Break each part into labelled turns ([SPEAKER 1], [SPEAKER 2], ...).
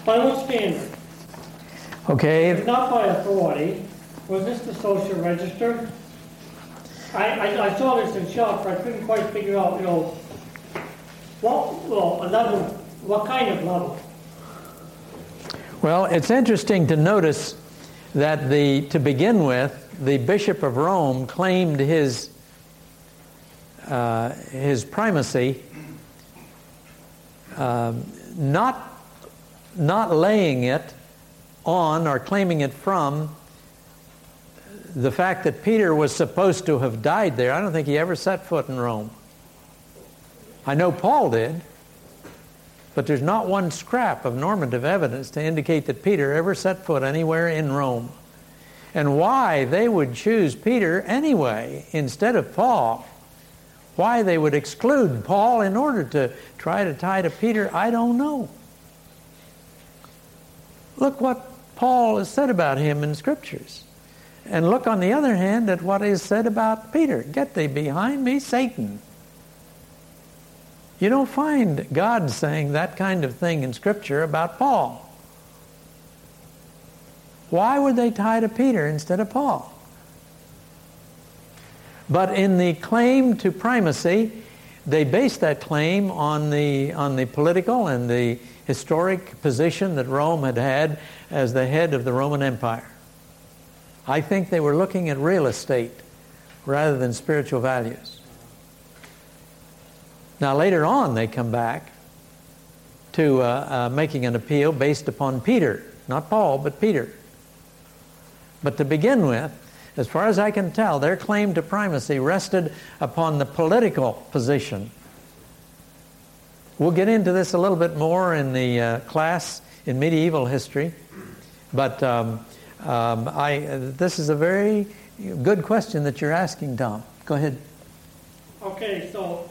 [SPEAKER 1] By what standard?
[SPEAKER 2] Okay.
[SPEAKER 1] If not by authority, was this the social register? I saw this in shock, but I couldn't quite figure out, what kind of level?
[SPEAKER 2] Well, it's interesting to notice that to begin with, the Bishop of Rome claimed his primacy, not laying it on or claiming it from the fact that Peter was supposed to have died there. I don't think he ever set foot in Rome. I know Paul did, but there's not one scrap of normative evidence to indicate that Peter ever set foot anywhere in Rome. And why they would choose Peter anyway instead of Paul, why they would exclude Paul in order to try to tie to Peter, I don't know. Look what Paul has said about him in Scriptures. And look, on the other hand, at what is said about Peter. Get thee behind me, Satan. You don't find God saying that kind of thing in Scripture about Paul. Why would they tie to Peter instead of Paul? But in the claim to primacy, they based that claim on the political and the historic position that Rome had as the head of the Roman Empire. I think they were looking at real estate rather than spiritual values. Now later on they come back to making an appeal based upon Peter, not Paul, but Peter. But to begin with, as far as I can tell, their claim to primacy rested upon the political position. We'll get into this a little bit more in the class in medieval history, but this is a very good question that you're asking, Tom. Go ahead.
[SPEAKER 1] Okay, so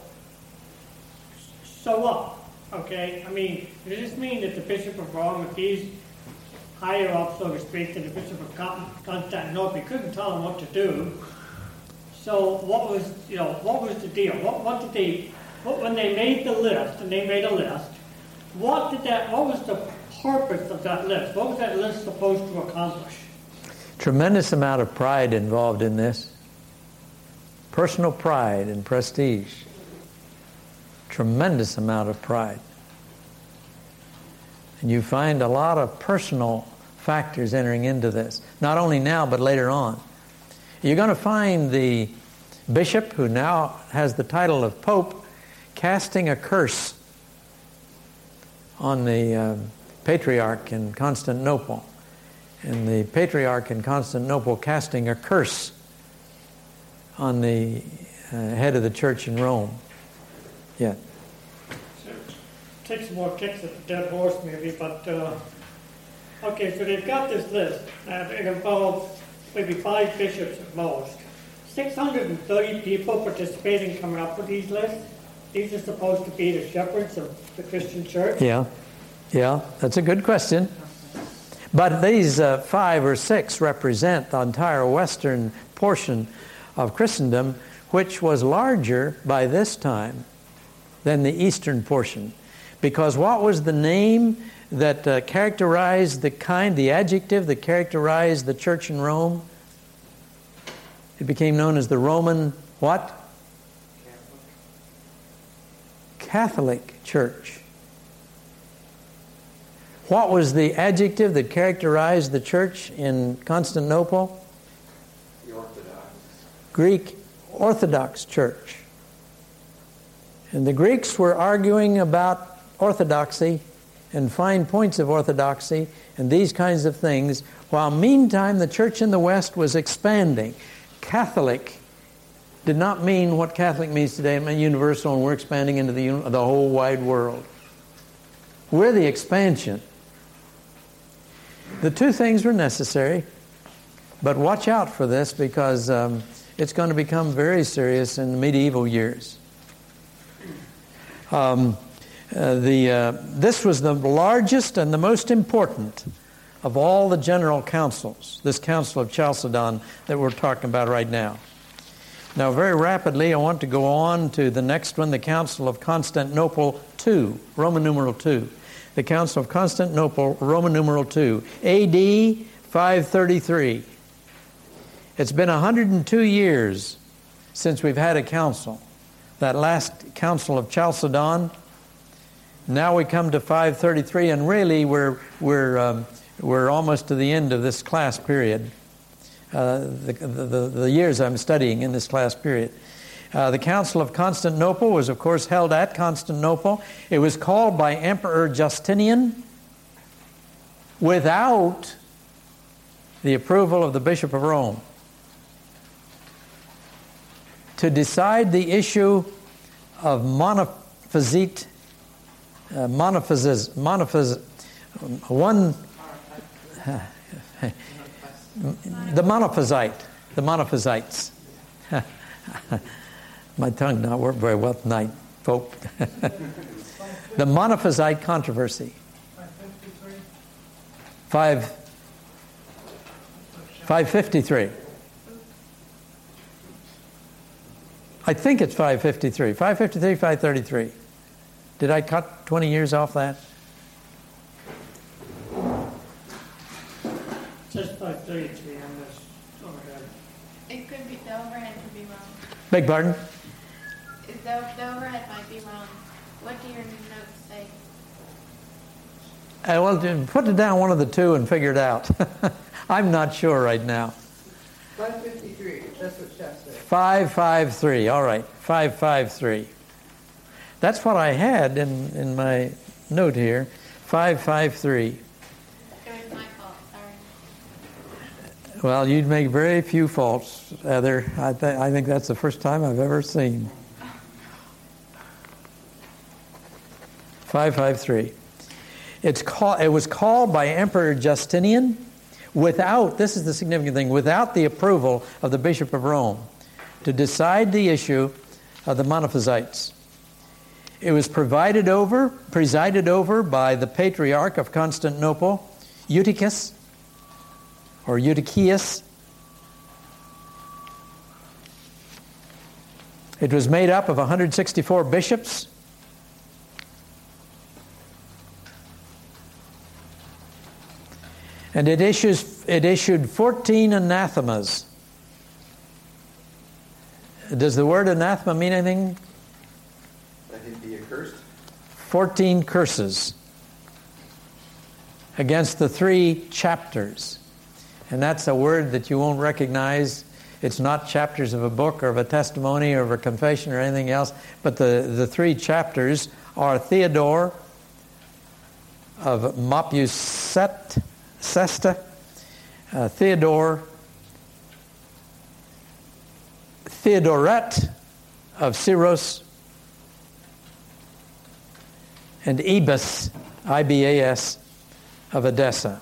[SPEAKER 1] what? Okay, I mean, does this mean that the Bishop of Rome, if he's higher up, so to speak, than the Bishop of Constantinople, he couldn't tell him what to do? So what was the deal? When they made the list, what was the purpose of that list? What was that list supposed to accomplish?
[SPEAKER 2] Tremendous amount of pride involved in this. Personal pride and prestige. Tremendous amount of pride. And you find a lot of personal factors entering into this. Not only now, but later on. You're going to find the bishop, who now has the title of Pope, casting a curse on the patriarch in Constantinople. And the patriarch in Constantinople casting a curse on the head of the church in Rome. Yeah.
[SPEAKER 1] Take some more kicks at the dead horse, maybe, but okay, so they've got this list, and it involves maybe 5 bishops at most. 630 people participating, coming up with these lists. These are supposed to be the shepherds of the Christian church.
[SPEAKER 2] Yeah, that's a good question. But these 5 or 6 represent the entire western portion of Christendom, which was larger by this time than the eastern portion. Because what was the name that characterized the adjective that characterized the church in Rome? It became known as the Roman what? Catholic Church. What was the adjective that characterized the church in Constantinople?
[SPEAKER 3] The Orthodox.
[SPEAKER 2] Greek Orthodox Church. And the Greeks were arguing about orthodoxy and fine points of orthodoxy and these kinds of things, while meantime the church in the West was expanding. Catholic did not mean what Catholic means today. It meant universal, and we're expanding into the whole wide world. We're the expansion. The two things were necessary, but watch out for this, because it's going to become very serious in the medieval years. This was the largest and the most important of all the general councils, this Council of Chalcedon that we're talking about right now. Now, very rapidly, I want to go on to the next one, the Council of Constantinople II, Roman numeral II. The Council of Constantinople, Roman numeral 2, AD 533. It's been 102 years since we've had a council. That last Council of Chalcedon. Now we come to 533, and really we're almost to the end of this class period. The years I'm studying in this class period. The Council of Constantinople was, of course, held at Constantinople. It was called by Emperor Justinian without the approval of the Bishop of Rome to decide the issue of the monophysites. My tongue not work very well tonight, folk. The monophysite controversy. 553. I think it's 553. 553, 533. Did I cut 20 years off that?
[SPEAKER 1] It says 533 on this overhead.
[SPEAKER 4] It could be, the overhead could be wrong.
[SPEAKER 2] Beg pardon?
[SPEAKER 4] The overhead might be wrong. What do your notes say?
[SPEAKER 2] Well, put it down one of the two and figure it out. I'm not sure right now.
[SPEAKER 5] 553, that's what Jeff said.
[SPEAKER 2] 553, all right, 553. That's what I had in my note here, 553.
[SPEAKER 4] It was my fault, sorry.
[SPEAKER 2] Well, you'd make very few faults, Heather. I think that's the first time I've ever seen. 553. It was called by Emperor Justinian without, this is the significant thing, without the approval of the Bishop of Rome to decide the issue of the monophysites. It was presided over by the Patriarch of Constantinople, Eutychus, or Eutychius. It was made up of 164 bishops. And it issued 14 anathemas. Does the word anathema mean anything?
[SPEAKER 3] That he'd be accursed?
[SPEAKER 2] 14 curses against the 3 chapters. And that's a word that you won't recognize. It's not chapters of a book or of a testimony or of a confession or anything else. But the 3 chapters are Theodore of Mopsuestia, Theodoret of Syros, and Ibas, I-B-A-S, of Edessa.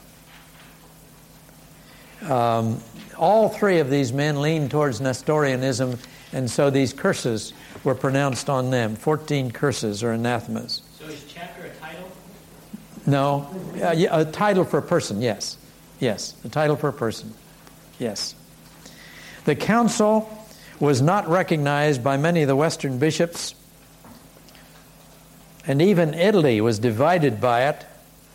[SPEAKER 2] All 3 of these men leaned towards Nestorianism, and so these curses were pronounced on them. 14 curses or anathemas.
[SPEAKER 6] So is chapter a title?
[SPEAKER 2] No. A title for a person, yes. Yes, a title for a person. Yes. The council was not recognized by many of the Western bishops, and even Italy was divided by it.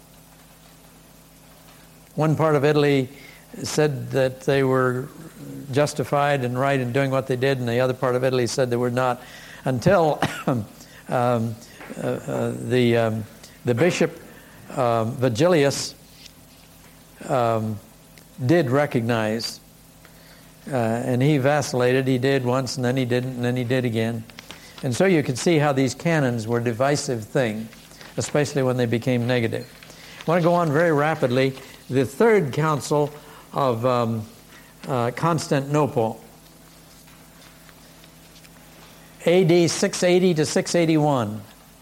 [SPEAKER 2] One part of Italy said that they were justified and right in doing what they did, and the other part of Italy said they were not, until the bishop Vigilius did recognize, and he vacillated. He did once, and then he didn't, and then he did again. And so you can see how these canons were a divisive thing, especially when they became negative. I want to go on very rapidly. The third council of Constantinople, AD 680 to 681,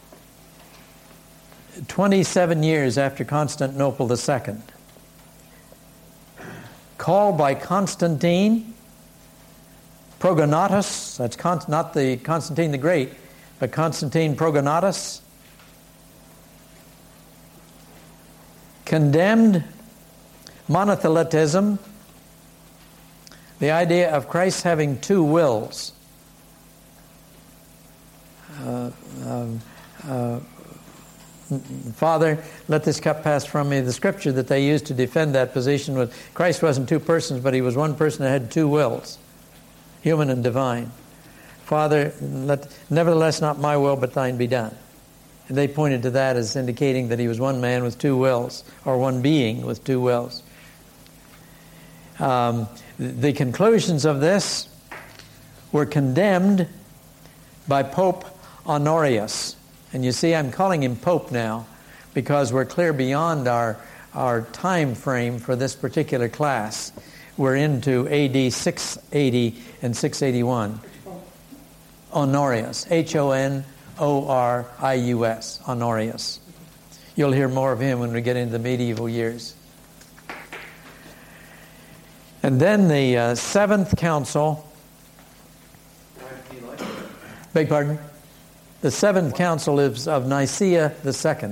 [SPEAKER 2] 27 years after Constantinople II, called by Constantine Prognatus, that's not the Constantine the Great, but Constantine Prognatus, condemned monothelitism, the idea of Christ having 2 wills. Father, let this cup pass from me. The scripture that they used to defend that position was Christ wasn't two persons, but he was one person that had two wills, human and divine. Father, nevertheless, not my will, but thine be done. And they pointed to that as indicating that he was one man with two wills, or one being with two wills. The conclusions of this were condemned by Pope Honorius. And you see, I'm calling him Pope now because we're clear beyond our time frame for this particular class. We're into AD 680 and 681. Honorius, Honorius, Honorius. You'll hear more of him when we get into the medieval years. And then the Seventh Council. Beg pardon? The Seventh Council is of Nicaea II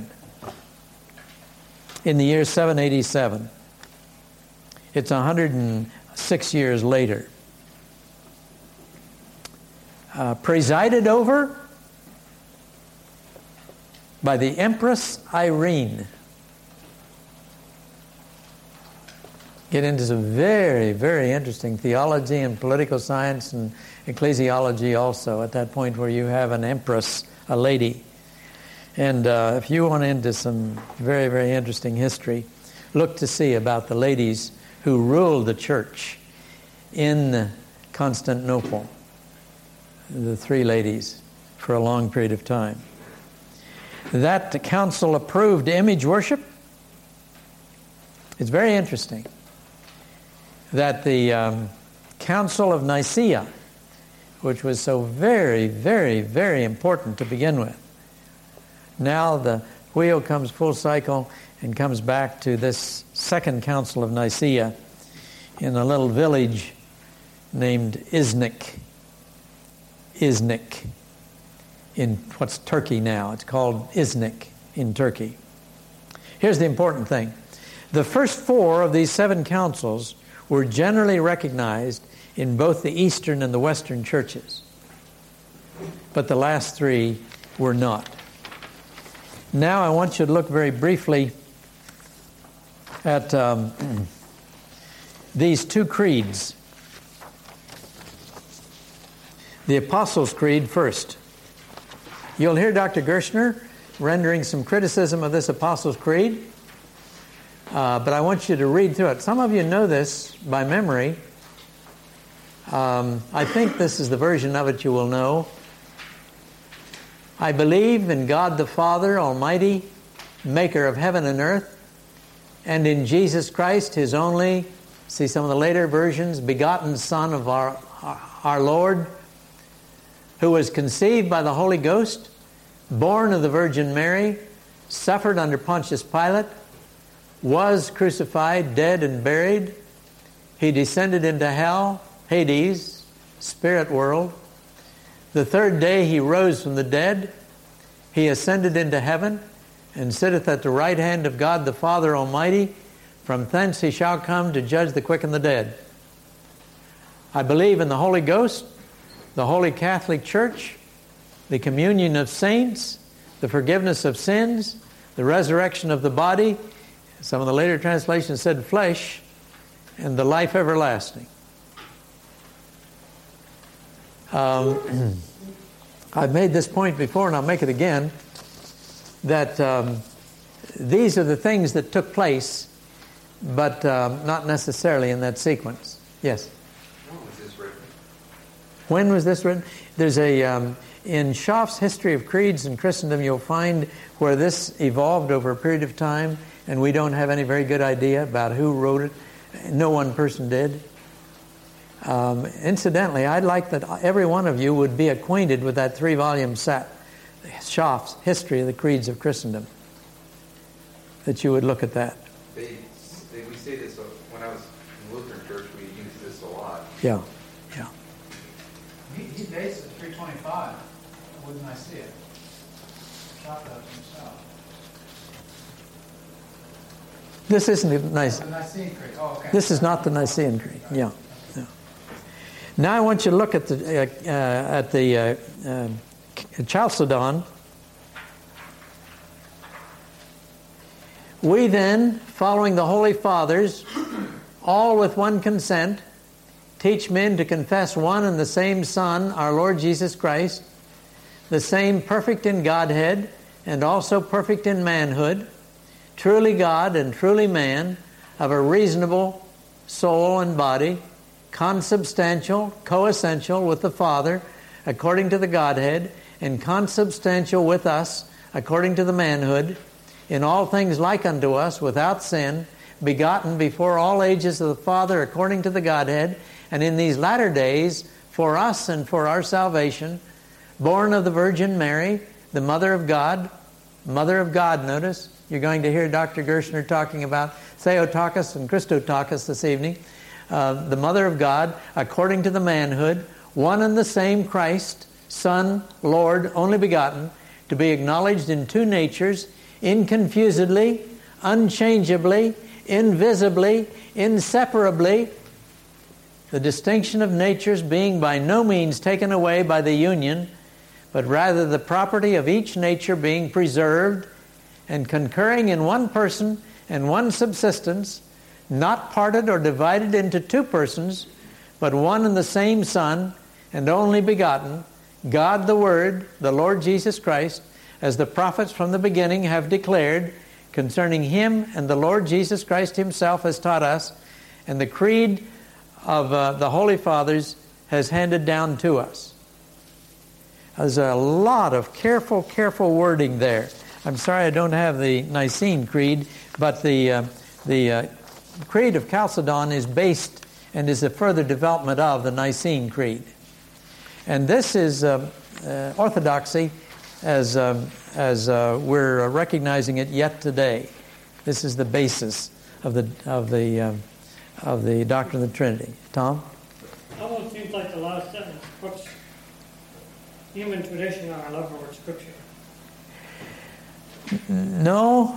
[SPEAKER 2] in the year 787. It's 106 years later. Presided over by the Empress Irene. Get into some very, very interesting theology and political science and ecclesiology also at that point where you have an empress, a lady. And if you want into some very, very interesting history, look to see about the ladies who ruled the church in Constantinople. The three ladies for a long period of time. That council approved image worship. It's very interesting that the Council of Nicaea, which was so very, very, very important to begin with, now the wheel comes full cycle and comes back to this Second Council of Nicaea in a little village named Iznik in what's Turkey now. It's called Iznik in Turkey. Here's the important thing. The first four of these seven councils were generally recognized in both the Eastern and the Western churches. But the last three were not. Now I want you to look very briefly at these two creeds. The Apostles' Creed first. You'll hear Dr. Gershner rendering some criticism of this Apostles' Creed, but I want you to read through it. Some of you know this by memory. I think this is the version of it you will know. I believe in God the Father Almighty, maker of heaven and earth, and in Jesus Christ, His only, see some of the later versions, begotten Son of our Lord, who was conceived by the Holy Ghost, born of the Virgin Mary, suffered under Pontius Pilate, was crucified, dead, and buried. He descended into hell, Hades, spirit world. The third day He rose from the dead. He ascended into heaven and sitteth at the right hand of God the Father Almighty. From thence He shall come to judge the quick and the dead. I believe in the Holy Ghost, the Holy Catholic Church, the communion of saints, the forgiveness of sins, the resurrection of the body, some of the later translations said flesh, and the life everlasting. I've made this point before, and I'll make it again, that these are the things that took place, but not necessarily in that sequence. Yes? When was this written? There's in Schaff's History of Creeds and Christendom, you'll find where this evolved over a period of time, and we don't have any very good idea about who wrote it. No one person did. Incidentally, I'd like that every one of you would be acquainted with that 3-volume set, Schaff's History of the Creeds of Christendom, that you would look at that.
[SPEAKER 3] We say this when I was in Lutheran Church, we used this a lot.
[SPEAKER 2] Yeah.
[SPEAKER 6] He based it 325 with Nicaea. Chopped up himself.
[SPEAKER 2] This isn't the Nicene.
[SPEAKER 6] The Nicene Creed. Oh, okay.
[SPEAKER 2] This is not the Nicene Creed. Yeah. Now I want you to look at the Chalcedon. We then, following the Holy Fathers, all with one consent, teach men to confess one and the same Son, our Lord Jesus Christ, the same perfect in Godhead and also perfect in manhood, truly God and truly man, of a reasonable soul and body, consubstantial, coessential with the Father, according to the Godhead, and consubstantial with us, according to the manhood, in all things like unto us, without sin, begotten before all ages of the Father, according to the Godhead, and in these latter days, for us and for our salvation, born of the Virgin Mary, the Mother of God, notice. You're going to hear Dr. Gershner talking about Theotokos and Christotokos this evening. The Mother of God, according to the manhood, one and the same Christ, Son, Lord, only begotten, to be acknowledged in two natures, inconfusedly, unchangeably, invisibly, inseparably, the distinction of natures being by no means taken away by the union, but rather the property of each nature being preserved and concurring in one person and one subsistence, not parted or divided into two persons, but one and the same Son, and only begotten, God the Word, the Lord Jesus Christ, as the prophets from the beginning have declared concerning Him, and the Lord Jesus Christ Himself has taught us, and the creed of the Holy Fathers has handed down to us. There's a lot of careful wording there. I'm sorry I don't have the Nicene Creed, but the Creed of Chalcedon is based and is a further development of the Nicene Creed. And this is orthodoxy as we're recognizing it yet today. This is the basis of the doctrine of the Trinity. Tom?
[SPEAKER 1] It almost seems like the last sentence puts human tradition on our level with Scripture.
[SPEAKER 2] No,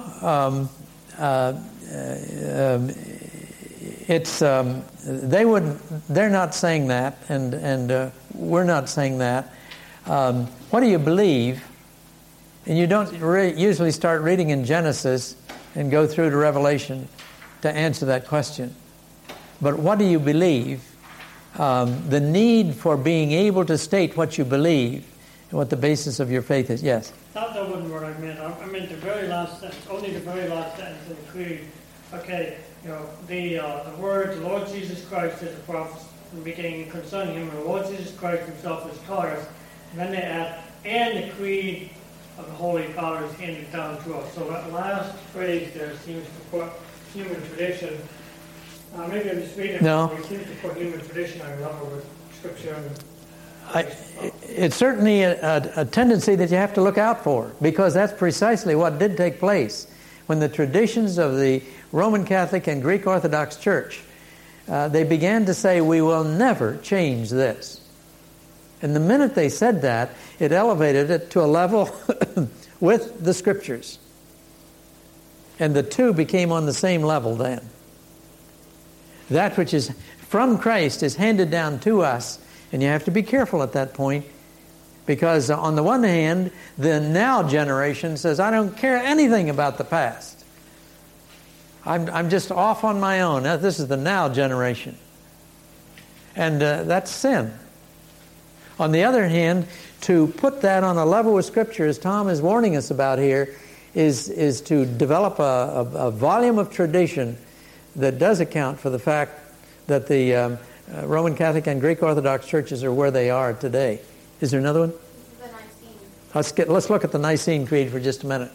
[SPEAKER 2] it's they're not saying that, and we're not saying that. What do you believe? And you don't usually start reading in Genesis and go through to Revelation to answer that question. But what do you believe? The need for being able to state what you believe and what the basis of your faith is. Yes?
[SPEAKER 1] That wasn't what I meant. I meant the very last sentence, only the very last sentence in the Creed. Okay, the word, the Lord Jesus Christ is a prophet from the beginning concerning Him, and the Lord Jesus Christ Himself has taught us. And then they add, and the Creed of the Holy Fathers handed down to us. So that last phrase there seems to put human tradition. Maybe I'm just reading.
[SPEAKER 2] No.
[SPEAKER 1] It seems to put human tradition on level with Scripture.
[SPEAKER 2] It's certainly a tendency that you have to look out for, because that's precisely what did take place when the traditions of the Roman Catholic and Greek Orthodox Church, they began to say, we will never change this. And the minute they said that, it elevated it to a level with the Scriptures. And the two became on the same level then. That which is from Christ is handed down to us, and you have to be careful at that point, because on the one hand, the now generation says, I don't care anything about the past. I'm just off on my own. Now, this is the now generation. And that's sin. On the other hand, to put that on a level with Scripture, as Tom is warning us about here, is to develop a volume of tradition that does account for the fact that the Roman Catholic and Greek Orthodox churches are where they are today. Is there another one?
[SPEAKER 4] The Nicene.
[SPEAKER 2] Let's look at the Nicene Creed for just a minute.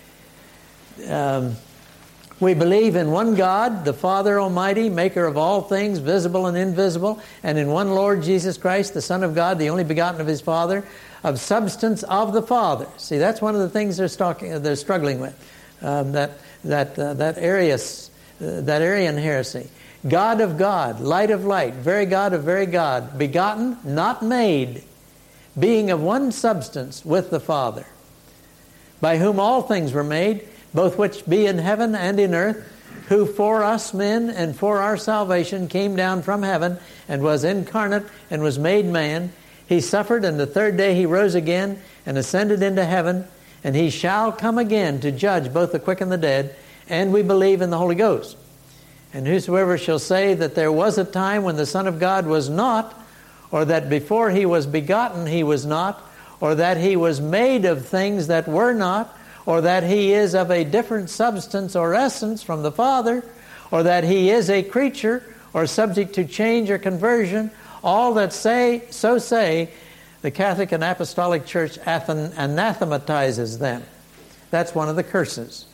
[SPEAKER 2] We believe in one God, the Father Almighty, maker of all things, visible and invisible, and in one Lord Jesus Christ, the Son of God, the only begotten of His Father, of substance of the Father. See, that's one of the things they're struggling with. That Arian heresy. God of God, light of light, very God of very God, begotten, not made, being of one substance with the Father, by whom all things were made, both which be in heaven and in earth, who for us men and for our salvation came down from heaven and was incarnate and was made man. He suffered, and the third day He rose again and ascended into heaven, and He shall come again to judge both the quick and the dead, and we believe in the Holy Ghost. And whosoever shall say that there was a time when the Son of God was not, or that before he was begotten he was not, or that he was made of things that were not, or that he is of a different substance or essence from the Father, or that he is a creature, or subject to change or conversion, all that say, the Catholic and Apostolic Church anathematizes them. That's one of the curses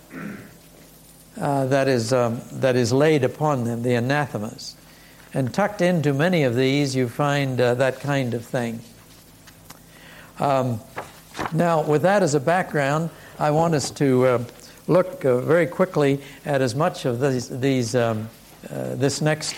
[SPEAKER 2] that is laid upon them, the anathemas. And tucked into many of these you find that kind of thing. Now, with that as a background, I want us to look very quickly at as much of this next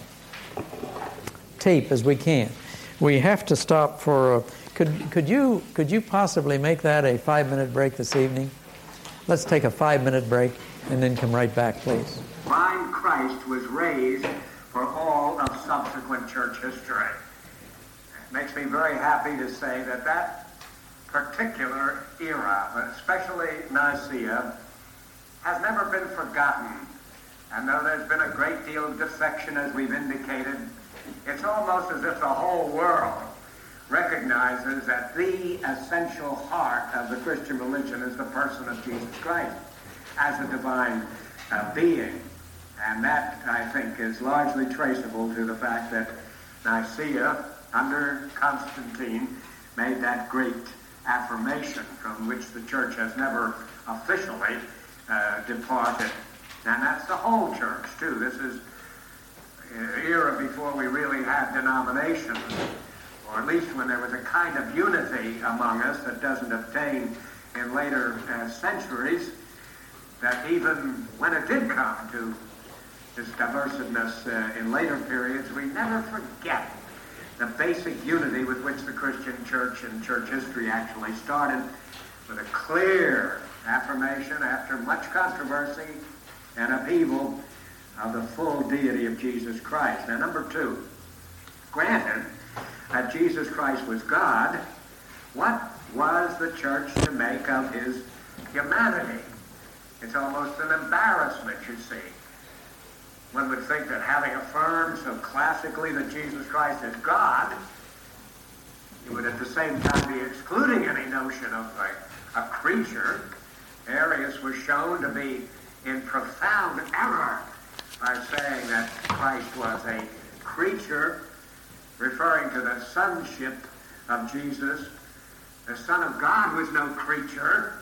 [SPEAKER 2] tape as we can. We have to stop for. Could you possibly make that a 5-minute break this evening? Let's take a 5-minute break and then come right back, please.
[SPEAKER 7] Divine Christ was raised for all of subsequent church history. It makes me very happy to say that particular era, especially Nicaea, has never been forgotten. And though there's been a great deal of defection, as we've indicated, it's almost as if the whole world recognizes that the essential heart of the Christian religion is the person of Jesus Christ as a divine being. And that, I think, is largely traceable to the fact that Nicaea, under Constantine, made that great affirmation from which the church has never officially departed. And that's the whole church, too. This is an era before we really had denominations, or at least when there was a kind of unity among us that doesn't obtain in later centuries, that even when it did come to this diversidness in later periods, we never forget the basic unity with which the Christian church and church history actually started, with a clear affirmation after much controversy and upheaval of the full deity of Jesus Christ. Now, number two, granted that Jesus Christ was God, what was the church to make of his humanity? It's almost an embarrassment, you see. One would think that having affirmed so classically that Jesus Christ is God, he would at the same time be excluding any notion of a creature. Arius was shown to be in profound error by saying that Christ was a creature, referring to the sonship of Jesus. The Son of God was no creature.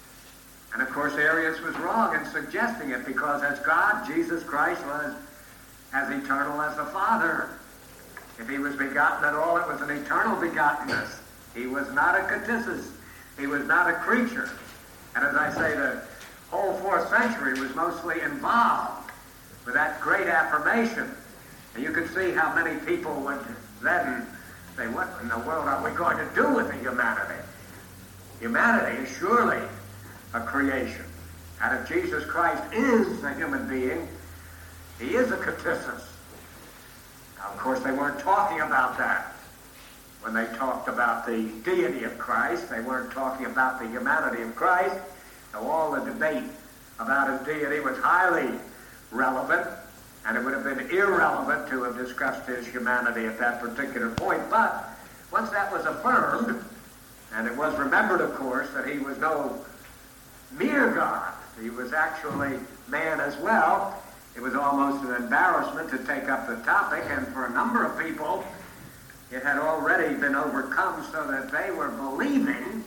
[SPEAKER 7] And of course, Arius was wrong in suggesting it, because as God, Jesus Christ was as eternal as the Father. If he was begotten at all, it was an eternal begottenness. He was not a catesis. He was not a creature. And as I say, the whole 4th century was mostly involved with that great affirmation. And you can see how many people would then say, what in the world are we going to do with the humanity? Humanity is surely a creation. And if Jesus Christ is a human being, he is a catesis. Now, of course, they weren't talking about that. When they talked about the deity of Christ, they weren't talking about the humanity of Christ. So all the debate about his deity was highly relevant, and it would have been irrelevant to have discussed his humanity at that particular point. But once that was affirmed, and it was remembered, of course, that he was no mere God, he was actually man as well, it was almost an embarrassment to take up the topic, and for a number of people, it had already been overcome so that they were believing,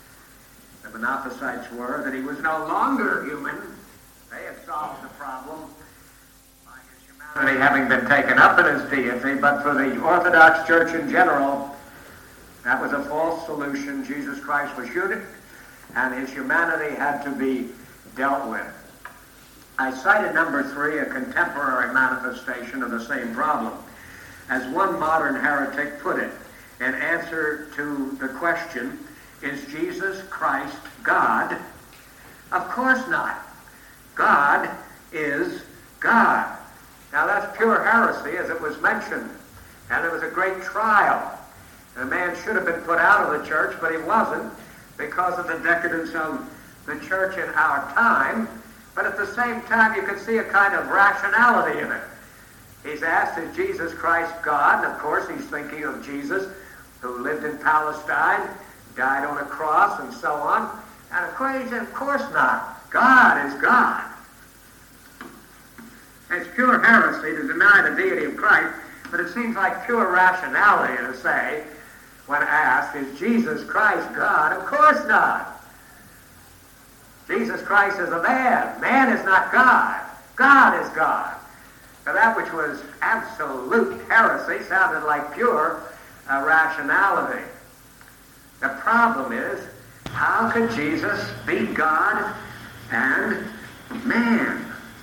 [SPEAKER 7] the Monophysites were, that he was no longer human. They had solved the problem by his humanity having been taken up in his deity, but for the Orthodox Church in general, that was a false solution. Jesus Christ was human, and his humanity had to be dealt with. I cited number 3, a contemporary manifestation of the same problem. As one modern heretic put it, in answer to the question, is Jesus Christ God? Of course not. God is God. Now that's pure heresy, as it was mentioned. And it was a great trial. And a man should have been put out of the church, but he wasn't, because of the decadence of the church in our time. But at the same time you can see a kind of rationality in it. He's asked, is Jesus Christ God? And of course he's thinking of Jesus, who lived in Palestine, died on a cross, and so on. And of course he said, of course not. God is God. It's pure heresy to deny the deity of Christ, but it seems like pure rationality to say, when asked, is Jesus Christ God? Of course not. Jesus Christ is a man. Man is not God. God is God. Now that which was absolute heresy sounded like pure rationality. The problem is, how can Jesus be God and man?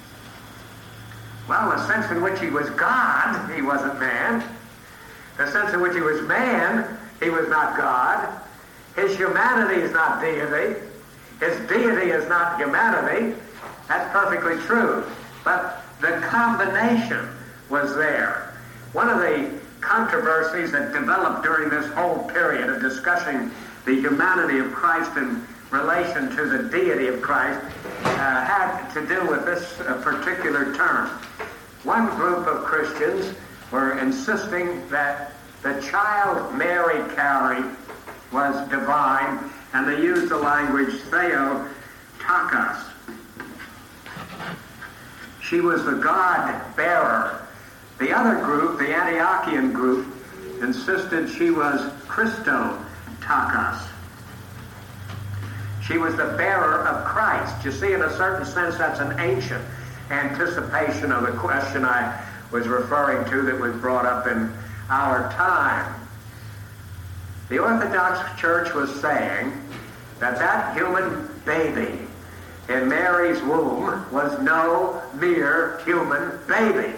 [SPEAKER 7] Well, the sense in which he was God, he wasn't man. The sense in which he was man, he was not God. His humanity is not deity. His deity is not humanity. That's perfectly true. But the combination was there. One of the controversies that developed during this whole period of discussing the humanity of Christ in relation to the deity of Christ had to do with this particular term. One group of Christians were insisting that the child Mary carried was divine, and they used the language Theotokos. She was the God-bearer. The other group, the Antiochian group, insisted she was Christotokos. She was the bearer of Christ. You see, in a certain sense, that's an ancient anticipation of the question I was referring to that was brought up in our time. The Orthodox Church was saying that that human baby in Mary's womb was no mere human baby.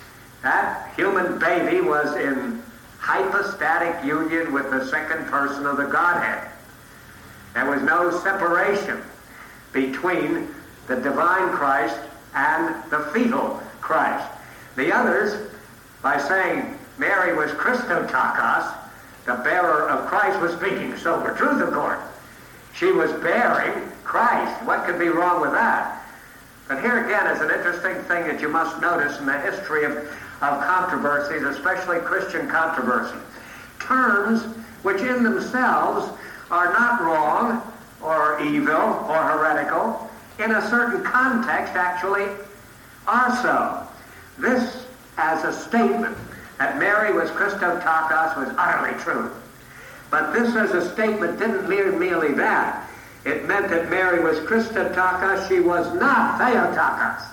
[SPEAKER 7] That human baby was in hypostatic union with the second person of the Godhead. There was no separation between the divine Christ and the fetal Christ. The others, by saying Mary was Christotokos, the bearer of Christ, was speaking sober truth, of course. She was bearing Christ. What could be wrong with that? But here again is an interesting thing that you must notice in the history of controversies, especially Christian controversy. Terms which in themselves are not wrong or evil or heretical, in a certain context actually are so. This, as a statement that Mary was Christotokos, was utterly true. But this as a statement didn't mean merely that. It meant that Mary was Christotokos, she was not Theotokos.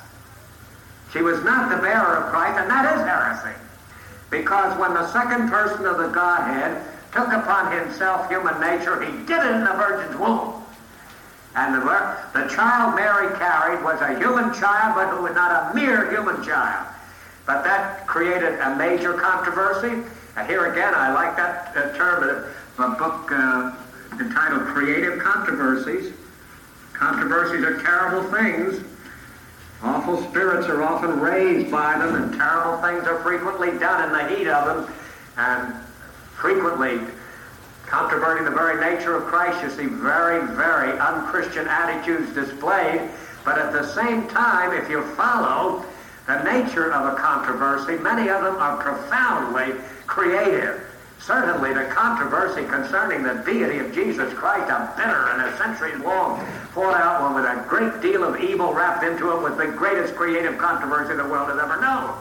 [SPEAKER 7] She was not the bearer of Christ, and that is heresy. Because when the second person of the Godhead took upon himself human nature, he did it in the Virgin's womb. And the child Mary carried was a human child, but who was not a mere human child. But that created a major controversy. Here again, I like that term of a book entitled Creative Controversies. Controversies are terrible things. Awful spirits are often raised by them, and terrible things are frequently done in the heat of them, and frequently controverting the very nature of Christ. You see very, very unchristian attitudes displayed, but at the same time, if you follow the nature of a controversy, many of them are profoundly creative. Certainly the controversy concerning the deity of Jesus Christ, a bitter and a centuries-long fought-out one with a great deal of evil wrapped into it, was the greatest creative controversy the world has ever known.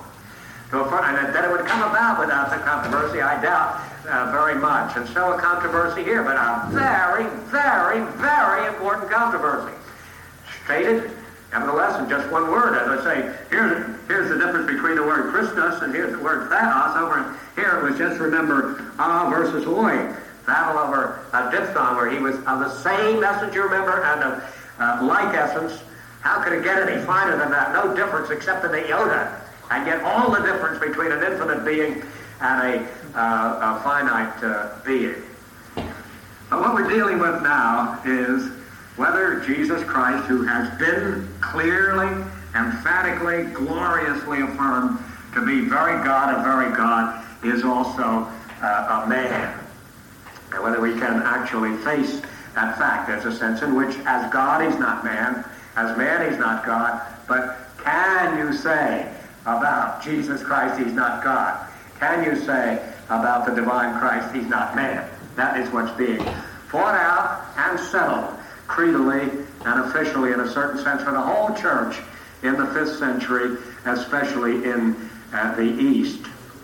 [SPEAKER 7] And that it would come about without the controversy, I doubt very much. And so a controversy here, but a very, very, very important controversy. Stated, nevertheless, in just one word. As I say, here's the difference between the word Christos and here's the word Theos. Over here it was just remember versus oi. Battle over a diphthong, where he was of the same essence, you remember, and of like essence. How could it get any finer than that? No difference except in the iota. And yet all the difference between an infinite being and a finite being. But what we're dealing with now is whether Jesus Christ, who has been clearly, emphatically, gloriously affirmed to be very God and very God, is also a man. And whether we can actually face that fact. There's a sense in which, as God, he's not man, As man, he's not God. But can you say about Jesus Christ, he's not God? Can you say about the divine Christ, he's not man? That is what's being fought out and settled creedally and officially in a certain sense for the whole church in the 5th century, especially in the East.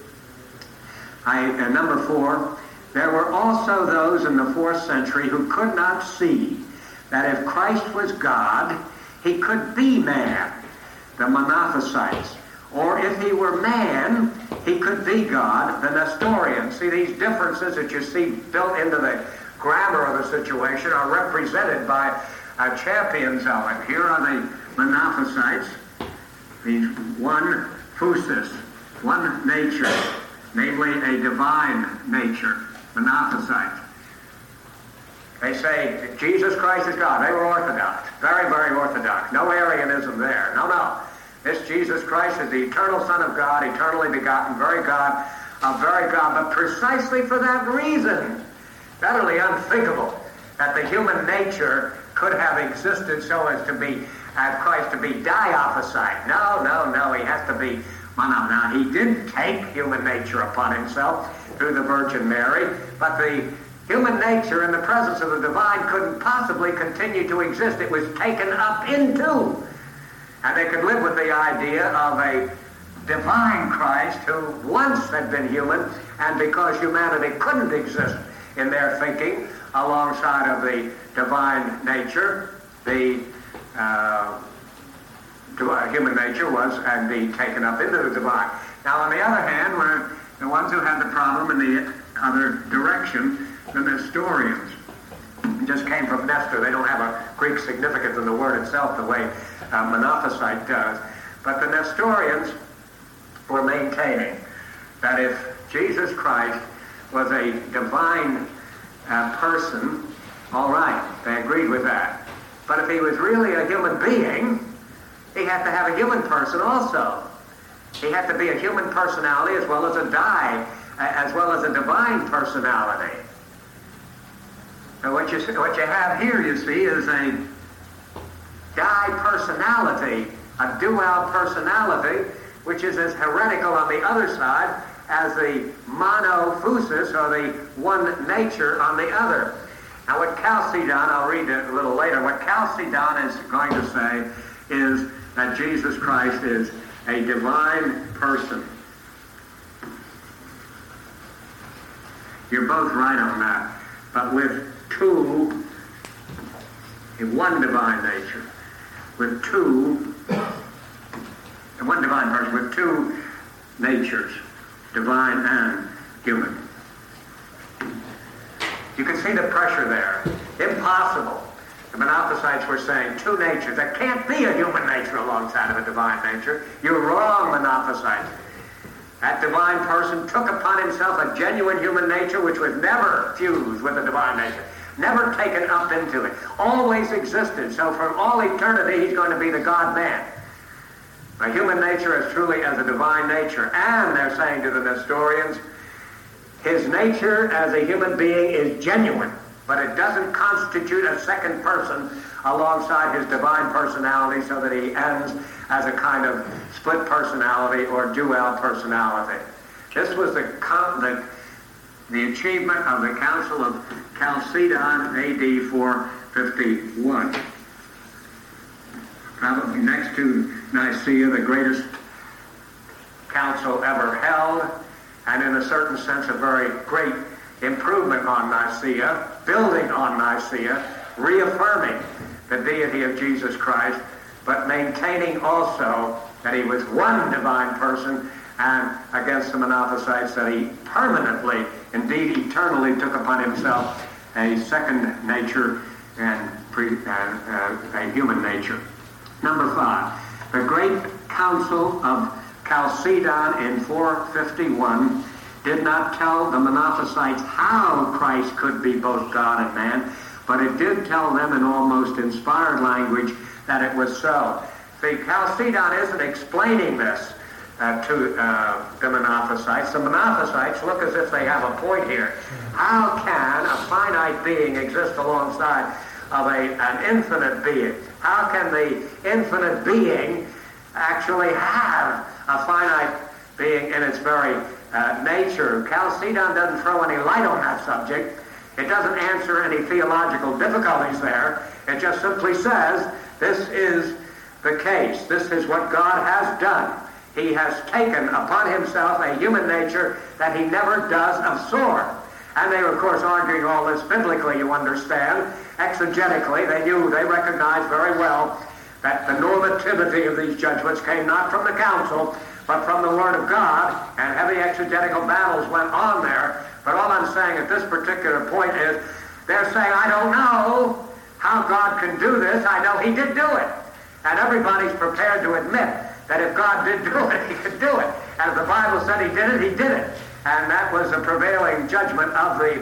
[SPEAKER 7] Number 4, there were also those in the 4th century who could not see that if Christ was God, he could be man, the Monophysites. Or if he were man, he could be God, the Nestorians. See, these differences that you see built into the grammar of the situation are represented by champions of it. Here are the Monophysites, the one physis, one nature, namely a divine nature, Monophysites. They say Jesus Christ is God. They were orthodox, very, very orthodox. No Arianism there. No. This Jesus Christ is the eternal Son of God, eternally begotten, very God, but precisely for that reason, utterly unthinkable that the human nature could have existed so as to be Christ to be diophysite. No, he has to be mono. Now, he did take human nature upon himself through the Virgin Mary, but the human nature in the presence of the divine couldn't possibly continue to exist. It was taken up into. And they could live with the idea of a divine Christ who once had been human, and because humanity couldn't exist in their thinking alongside of the divine nature, the human nature was and be taken up into the divine. Now, on the other hand, were the ones who had the problem in the other direction, the Nestorians. It just came from Nestor. They don't have a Greek significance in the word itself the way Monophysite does. But the Nestorians were maintaining that if Jesus Christ was a divine person, all right, they agreed with that. But if he was really a human being, he had to have a human person also. He had to be a human personality as well as a divine personality. And what you have here, you see, is a personality, a dual personality, which is as heretical on the other side as the monophysis, or the one nature, on the other. Now what Chalcedon, I'll read it a little later, what Chalcedon is going to say is that Jesus Christ is a divine person. You're both right on that, but with one divine nature, one divine person with two natures, divine and human. You can see the pressure there. Impossible. The Monophysites were saying two natures. There can't be a human nature alongside of a divine nature. You're wrong, Monophysites. That divine person took upon himself a genuine human nature which was never fused with the divine nature, never taken up into it, always existed. So from all eternity, he's going to be the God-man. A human nature as truly as a divine nature. And they're saying to the Nestorians, his nature as a human being is genuine, but it doesn't constitute a second person alongside his divine personality so that he ends as a kind of split personality or dual personality. This was the achievement of the Council of Chalcedon, A.D. 451. Probably next to Nicaea, the greatest council ever held, and in a certain sense a very great improvement on Nicaea, building on Nicaea, reaffirming the deity of Jesus Christ, but maintaining also that he was one divine person, and against the Monophysites that he permanently, indeed eternally, took upon himself a second nature and a human nature. Number 5, the great council of Chalcedon in 451 did not tell the Monophysites how Christ could be both God and man, but it did tell them in almost inspired language that it was so. See, Chalcedon isn't explaining this to the Monophysites. The Monophysites look as if they have a point here. How can a finite being exist alongside of an infinite being. How can the infinite being actually have a finite being in its very nature? Chalcedon doesn't throw any light on that subject. It doesn't answer any theological difficulties there. It just simply says, this is the case. This is what God has done. He has taken upon himself a human nature that he never does of sort. And they were, of course, arguing all this biblically, you understand. Exegetically, they recognized very well that the normativity of these judgments came not from the council, but from the Word of God, and heavy exegetical battles went on there. But all I'm saying at this particular point is, they're saying, I don't know how God can do this. I know he did do it. And everybody's prepared to admit that if God did do it, he could do it. And if the Bible said he did it, he did it. And that was the prevailing judgment of the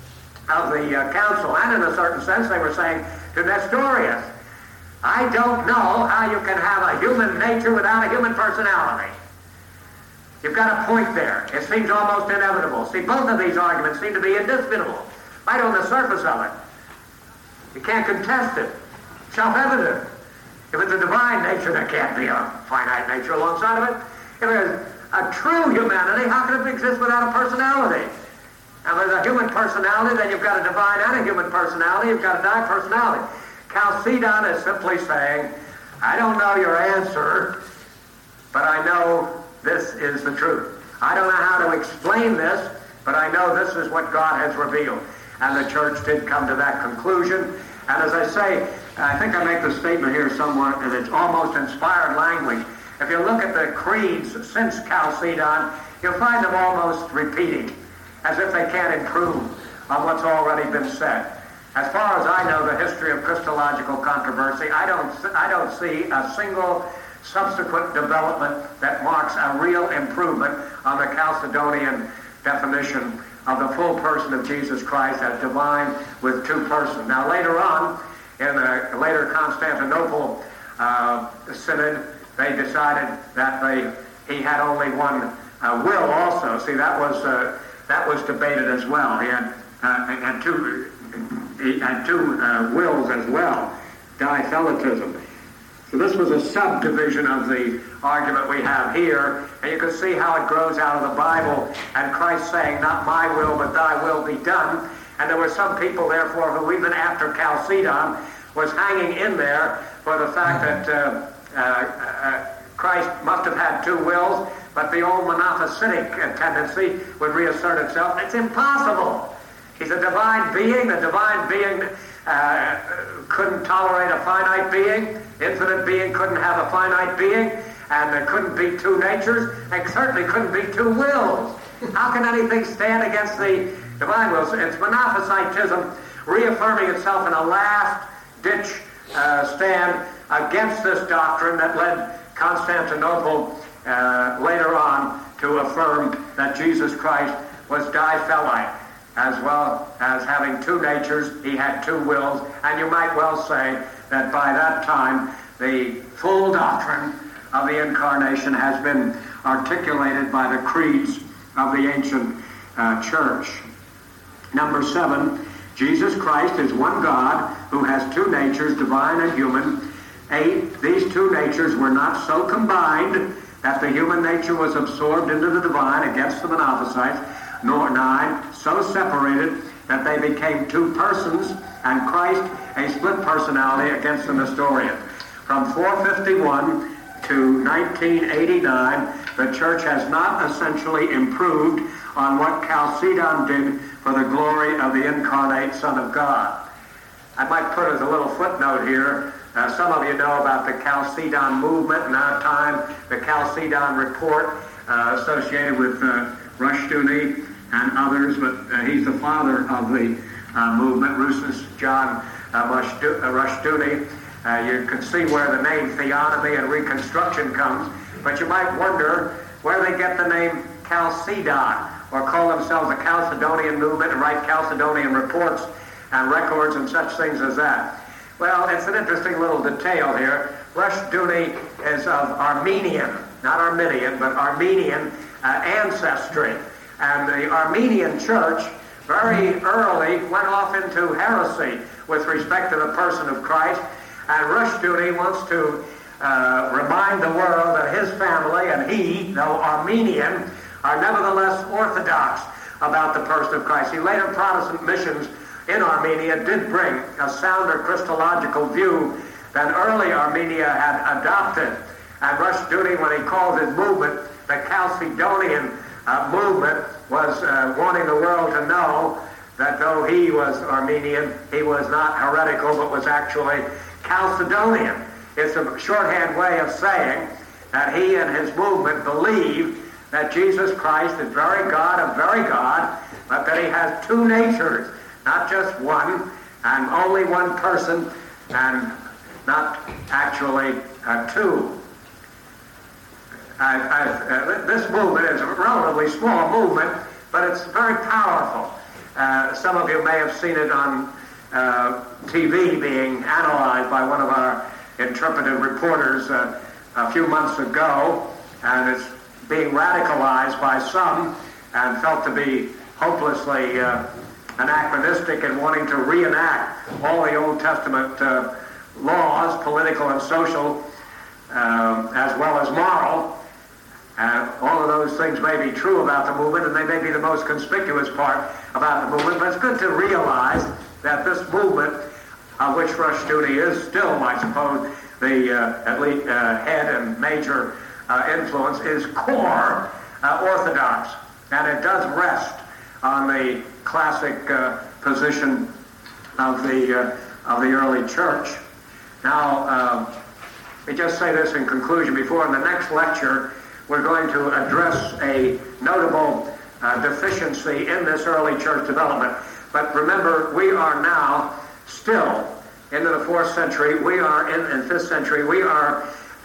[SPEAKER 7] council. And in a certain sense, they were saying to Nestorius, I don't know how you can have a human nature without a human personality. You've got a point there. It seems almost inevitable. See, both of these arguments seem to be indisputable, right on the surface of it. You can't contest it. Self-evident. If it's a divine nature, there can't be a finite nature alongside of it. If there's a true humanity, how can it exist without a personality? Now, if there's a human personality, then you've got a divine and a human personality. You've got a die personality. Chalcedon is simply saying, I don't know your answer, but I know this is the truth. I don't know how to explain this, but I know this is what God has revealed. And the church did come to that conclusion. And as I say, I think I make the statement here somewhere that it's almost inspired language. If you look at the creeds since Chalcedon, you'll find them almost repeating, as if they can't improve on what's already been said. As far as I know the history of Christological controversy, I don't see a single subsequent development that marks a real improvement on the Chalcedonian definition of the full person of Jesus Christ as divine with two persons. Now later on, in the later Constantinople synod, they decided that he had only one will also. See, that was debated as well. He had two wills as well, dithelitism. So this was a subdivision of the argument we have here, and you can see how it grows out of the Bible, and Christ saying, not my will, but thy will be done. And there were some people, therefore, who even after Chalcedon was hanging in there for the fact that Christ must have had two wills, but the old monophysitic tendency would reassert itself. It's impossible. He's a divine being. The divine being couldn't tolerate a finite being. Infinite being couldn't have a finite being. And there couldn't be two natures. And certainly couldn't be two wills. How can anything stand against the divine will? It's monophysitism reaffirming itself in a last-ditch stand against this doctrine that led Constantinople later on to affirm that Jesus Christ was diphelite. As well as having two natures, he had two wills, and you might well say that by that time the full doctrine of the Incarnation has been articulated by the creeds of the ancient church. Number 7, Jesus Christ is one God who has two natures, divine and human. 8, these two natures were not so combined that the human nature was absorbed into the divine against the Monophysites, nor 9, so separated that they became two persons, and Christ a split personality against the Nestorians. From 451 to 1989, the church has not essentially improved on what Chalcedon did for the glory of the incarnate Son of God. I might put as a little footnote here, some of you know about the Chalcedon movement in our time, the Chalcedon report associated with Rushdoony and others, but he's the father of the movement, Rousas John Rushdoony. You can see where the name theonomy and reconstruction comes, but you might wonder where they get the name Chalcedon, or call themselves a Chalcedonian movement and write Chalcedonian reports and records and such things as that. Well, it's an interesting little detail here. Rushdoony is of Armenian, not Arminian, but Armenian ancestry. And the Armenian church very early went off into heresy with respect to the person of Christ. And Rushdoony wants to remind the world that his family and he, though Armenian, are nevertheless orthodox about the person of Christ. See, later Protestant missions in Armenia did bring a sounder Christological view than early Armenia had adopted. And Rushdoony, when he called his movement the Chalcedonian movement, was wanting the world to know that though he was Armenian, he was not heretical, but was actually Chalcedonian. It's a shorthand way of saying that he and his movement believe that Jesus Christ is very God of very God, but that he has two natures, not just one, and only one person, and not actually two. This movement is a relatively small movement, but it's very powerful. Some of you may have seen it on TV being analyzed by one of our interpretive reporters a few months ago, and it's being radicalized by some and felt to be hopelessly anachronistic and wanting to reenact all the Old Testament laws, political and social, as well as moral. All of those things may be true about the movement, and they may be the most conspicuous part about the movement, but it's good to realize that this movement, of which Rushdoony is still, I suppose, the at least head and major influence, is core Orthodox, and it does rest on the classic position of the early church. Now, let me just say this in conclusion. Before in the next lecture, we're going to address a notable deficiency in this early church development. But remember, we are now still into the 4th century. We are in 5th century. We are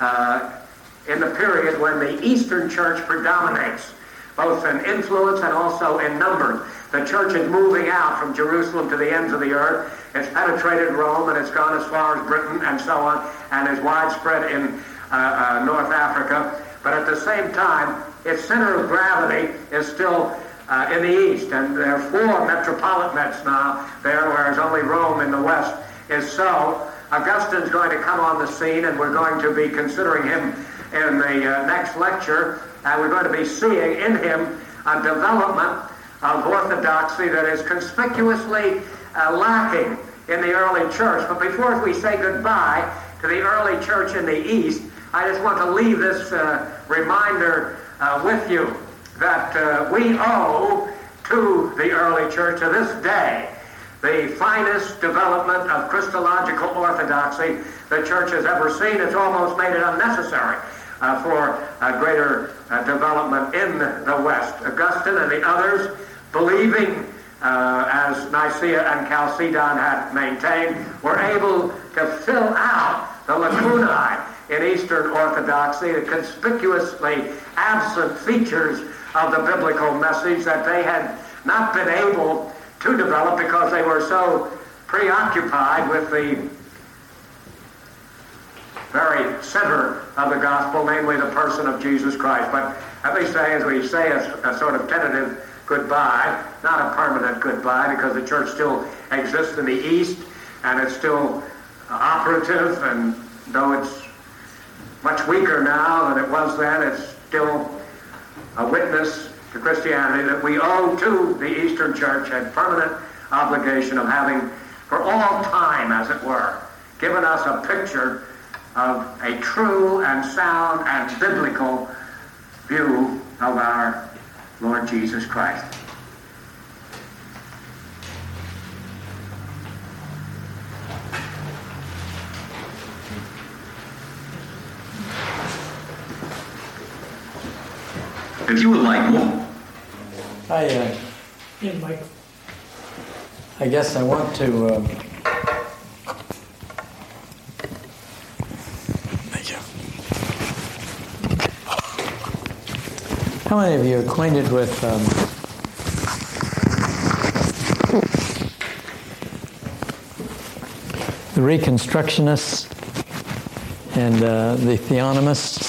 [SPEAKER 7] in the period when the Eastern Church predominates, both in influence and also in numbers. The church is moving out from Jerusalem to the ends of the earth. It's penetrated Rome, and it's gone as far as Britain and so on, and is widespread in North Africa. But at the same time, its center of gravity is still in the east, and there are 4 metropolitanates now there, whereas only Rome in the west is so. Augustine's going to come on the scene, and we're going to be considering him in the next lecture, and we're going to be seeing in him a development of orthodoxy that is conspicuously lacking in the early church. But before we say goodbye to the early church in the east, I just want to leave this reminder with you that we owe to the early church to this day the finest development of Christological orthodoxy the church has ever seen. It's almost made it unnecessary for a greater development in the West. Augustine and the others, believing as Nicaea and Chalcedon had maintained, were able to fill out the lacunae in Eastern Orthodoxy, the conspicuously absent features of the biblical message that they had not been able to develop because they were so preoccupied with the very center of the gospel, namely the person of Jesus Christ. But let me say, as we say a sort of tentative goodbye, not a permanent goodbye, because the church still exists in the East, and it's still operative, and though it's much weaker now than it was then, it's still a witness to Christianity that we owe to the Eastern Church, a permanent obligation of having, for all time, as it were, given us a picture of a true and sound and biblical view of our Lord Jesus Christ.
[SPEAKER 8] If you would like more.
[SPEAKER 2] I guess I want to thank you. How many of you are acquainted with the Reconstructionists and the Theonomists?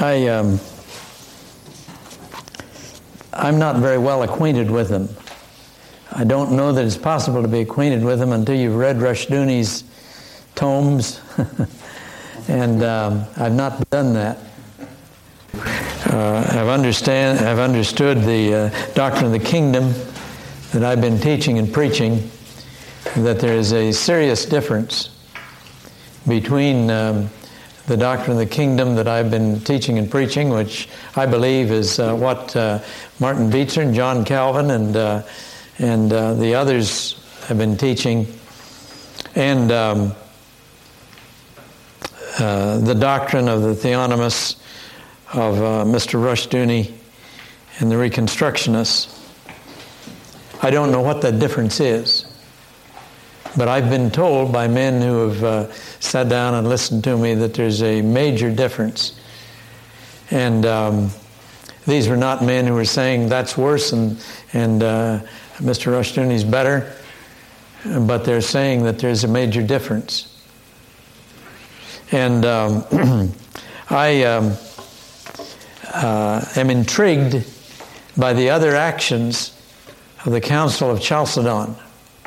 [SPEAKER 2] I'm not very well acquainted with them. I don't know that it's possible to be acquainted with them until you've read Rushdoony's tomes, and I've not done that. I've understood the doctrine of the kingdom that I've been teaching and preaching, that there is a serious difference between the doctrine of the kingdom that I've been teaching and preaching, which I believe is what Martin Beecher and John Calvin and the others have been teaching, and the doctrine of the theonomists of Mr. Rushdoony and the Reconstructionists. I don't know what that difference is, but I've been told by men who have sat down and listened to me that there's a major difference. And these were not men who were saying that's worse and Mr. Rushdoony's better, but they're saying that there's a major difference. And I am intrigued by the other actions of the Council of Chalcedon.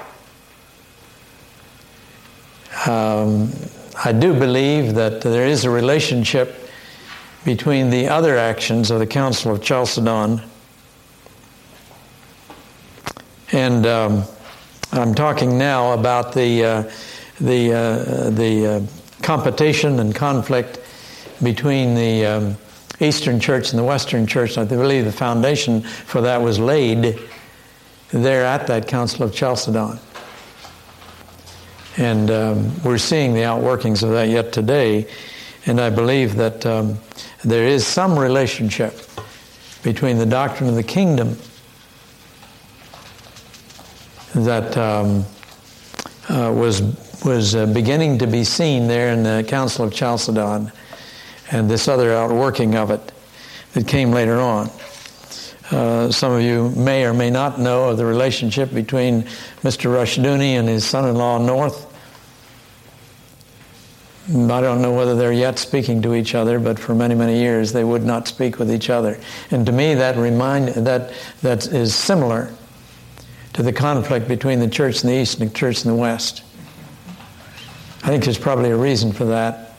[SPEAKER 2] I do believe that there is a relationship between the other actions of the Council of Chalcedon, and I'm talking now about the competition and conflict between the Eastern Church and the Western Church. I believe the foundation for that was laid there at that Council of Chalcedon. And we're seeing the outworkings of that yet today. And I believe that there is some relationship between the doctrine of the kingdom that was beginning to be seen there in the Council of Chalcedon and this other outworking of it that came later on. Some of you may or may not know of the relationship between Mr. Rushdoony and his son-in-law North. I don't know whether they're yet speaking to each other, but for many, many years they would not speak with each other. And to me that is similar to the conflict between the church in the East and the church in the West. I think there's probably a reason for that.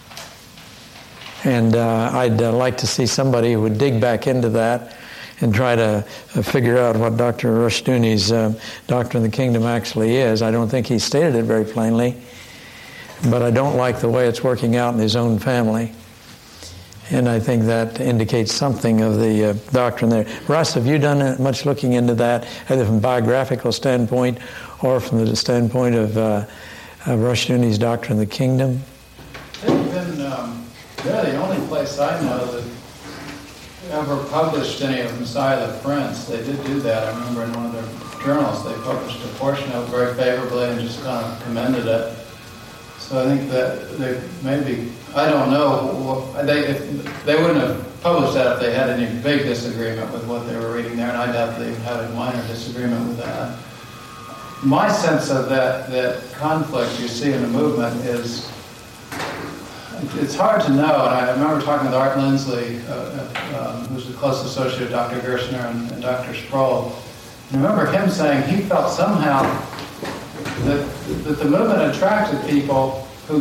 [SPEAKER 2] And I'd like to see somebody who would dig back into that and try to figure out what Dr. Rushdoony's doctrine of the kingdom actually is. I don't think he stated it very plainly, but I don't like the way it's working out in his own family. And I think that indicates something of the doctrine there. Russ, have you done much looking into that, either from a biographical standpoint or from the standpoint of Rushdoony's doctrine of the kingdom?
[SPEAKER 6] They've been, they're the only place I know that ever published any of Messiah the Prince. They did do that. I remember in one of their journals they published a portion of it very favorably and just kind of commended it. So I think that they maybe, I don't know, they wouldn't have published that if they had any big disagreement with what they were reading there, and I doubt they had a minor disagreement with that. My sense of that conflict you see in the movement is, it's hard to know, and I remember talking with Art Lindsley, who's a close associate of Dr. Gerstner and Dr. Sproul. I remember him saying he felt somehow that the movement attracted people who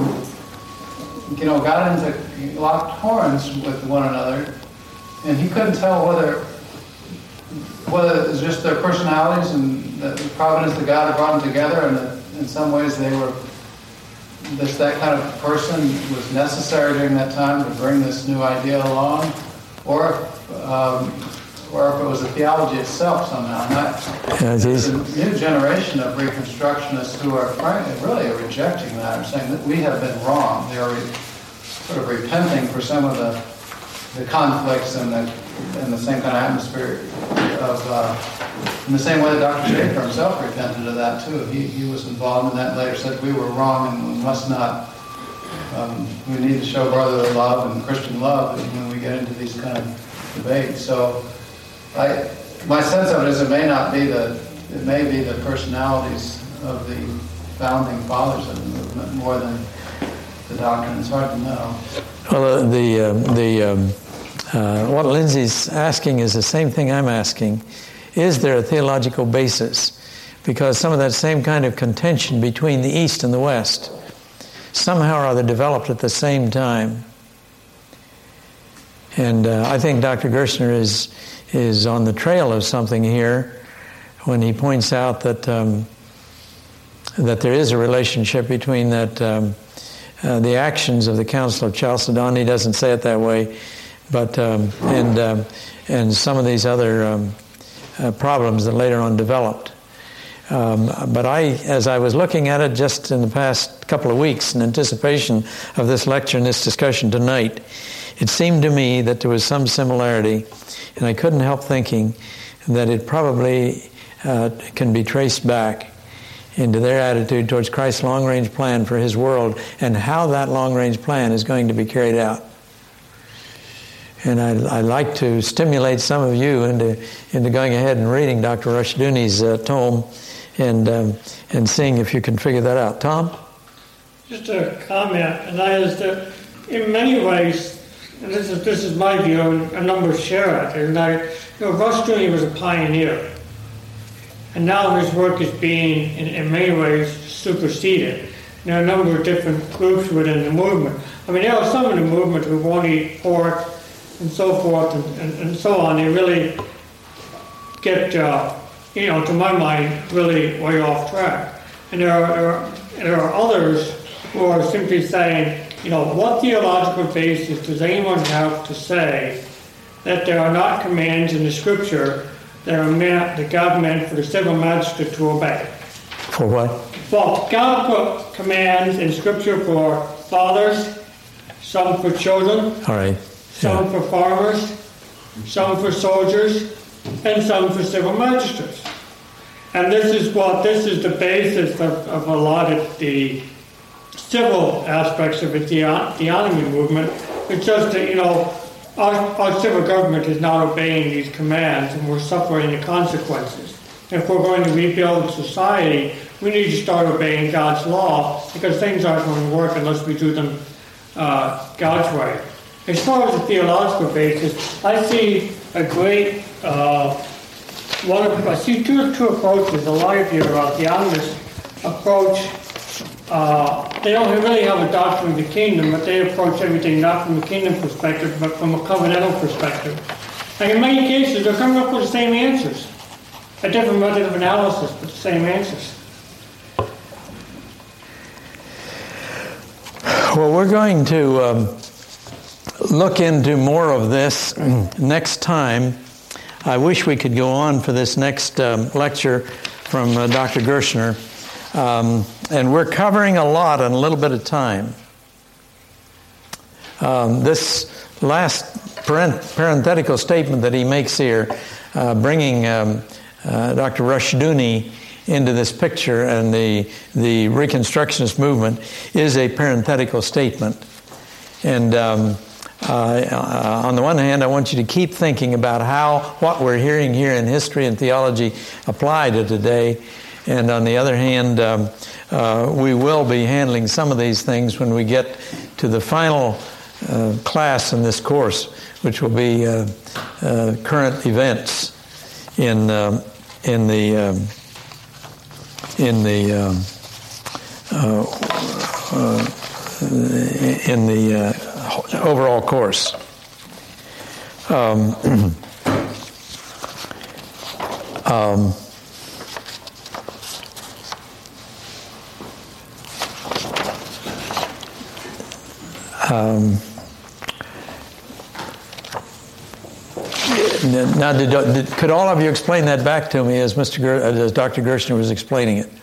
[SPEAKER 6] got into locked horns with one another, and he couldn't tell whether it was just their personalities and the providence that God had brought them together, and that in some ways they were that kind of person was necessary during that time to bring this new idea along, or if it was the theology itself somehow. And there's a new generation of Reconstructionists who are really rejecting that and saying that we have been wrong. They are sort of repenting for some of the conflicts and the same kind of atmosphere of in the same way that Dr. Schaefer himself repented of that too. He was involved in that and later said we were wrong and we must not. We need to show brotherly love and Christian love when we get into these kind of debates. So my sense of it is it may be the personalities of the founding fathers of the movement more than the doctrine. It's hard to know.
[SPEAKER 2] Well, what Lindsay's asking is the same thing I'm asking. Is there a theological basis? Because some of that same kind of contention between the East and the West somehow or other developed at the same time. And I think Dr. Gerstner is on the trail of something here when he points out that that there is a relationship between that the actions of the Council of Chalcedon. He doesn't say it that way, but and some of these other problems that later on developed. But as I was looking at it just in the past couple of weeks in anticipation of this lecture and this discussion tonight, it seemed to me that there was some similarity, and I couldn't help thinking that it probably can be traced back into their attitude towards Christ's long-range plan for His world and how that long-range plan is going to be carried out. And I'd like to stimulate some of you into going ahead and reading Dr. Rushdoony's tome and seeing if you can figure that out. Tom?
[SPEAKER 1] Just a comment, and that is that in many ways, and this is my view, and a number share it, and Rushdoony was a pioneer. And now his work is being, in many ways, superseded. There are a number of different groups within the movement. I mean, there are some in the movement who won't eat pork and so forth and so on. They really get, to my mind, really way off track. And there are others who are simply saying, what theological basis does anyone have to say that there are not commands in the Scripture that God meant for the civil magistrate to obey?
[SPEAKER 2] For what?
[SPEAKER 1] Well, God put commands in Scripture for fathers, some for children,
[SPEAKER 2] all right,
[SPEAKER 1] some for farmers, some for soldiers, and some for civil magistrates. And this is the basis of a lot of the civil aspects of the theonomy movement. It's just that, our civil government is not obeying these commands, and we're suffering the consequences. And if we're going to rebuild society, we need to start obeying God's law, because things aren't going to work unless we do them God's way. As far as the theological basis, I see a great I see two approaches. A lot of your theonomists approach. They don't really have a doctrine of the kingdom, but they approach everything not from a kingdom perspective, but from a covenantal perspective. And in many cases, they're coming up with the same answers. A different method of analysis, but the same answers.
[SPEAKER 2] Well, we're going to look into more of this next time. I wish we could go on for this next lecture from Dr. Gerstner. And we're covering a lot in a little bit of time. This last parenthetical statement that he makes here, bringing Dr. Rushdoony into this picture and the Reconstructionist movement, is a parenthetical statement. And on the one hand, I want you to keep thinking about what we're hearing here in history and theology apply to today. And on the other hand, we will be handling some of these things when we get to the final class in this course, which will be current events in the overall course. Now, could all of you explain that back to me as Dr. Gerstner was explaining it?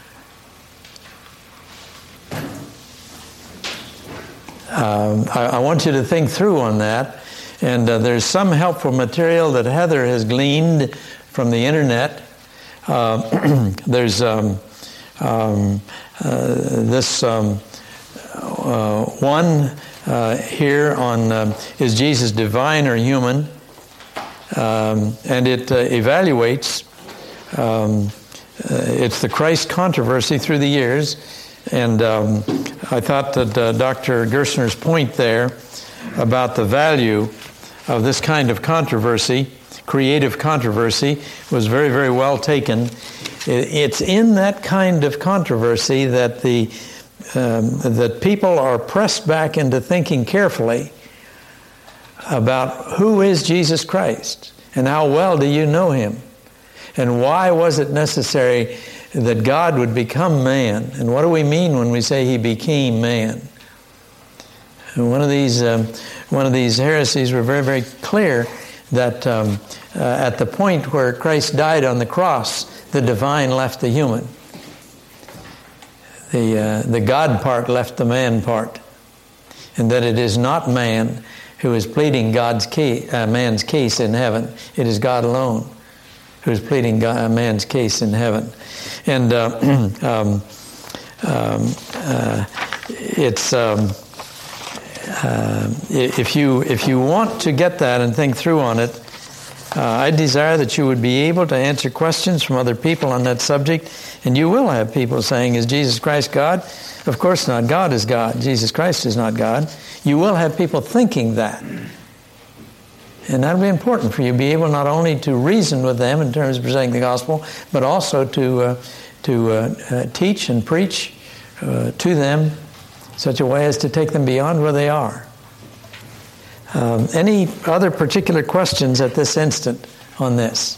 [SPEAKER 2] I want you to think through on that, and there's some helpful material that Heather has gleaned from the internet. There's this one here on is Jesus divine or human, and it evaluates it's the Christ controversy through the years, And I thought that Dr. Gerstner's point there about the value of this kind of controversy, creative controversy, was very, very well taken. It's in that kind of controversy that that people are pressed back into thinking carefully about who is Jesus Christ and how well do you know him, and why was it necessary that God would become man, and what do we mean when we say he became man? And one of these heresies were very, very clear that at the point where Christ died on the cross, the divine left the human. The God part left the man part, and that it is not man who is pleading man's case in heaven. It is God alone who is pleading man's case in heaven. And if you want to get that and think through on it, I desire that you would be able to answer questions from other people on that subject. And you will have people saying, is Jesus Christ God? Of course not. God is God. Jesus Christ is not God. You will have people thinking that. And that'll be important for you to be able not only to reason with them in terms of presenting the gospel, but also to teach and preach to them in such a way as to take them beyond where they are. Any other particular questions at this instant on this?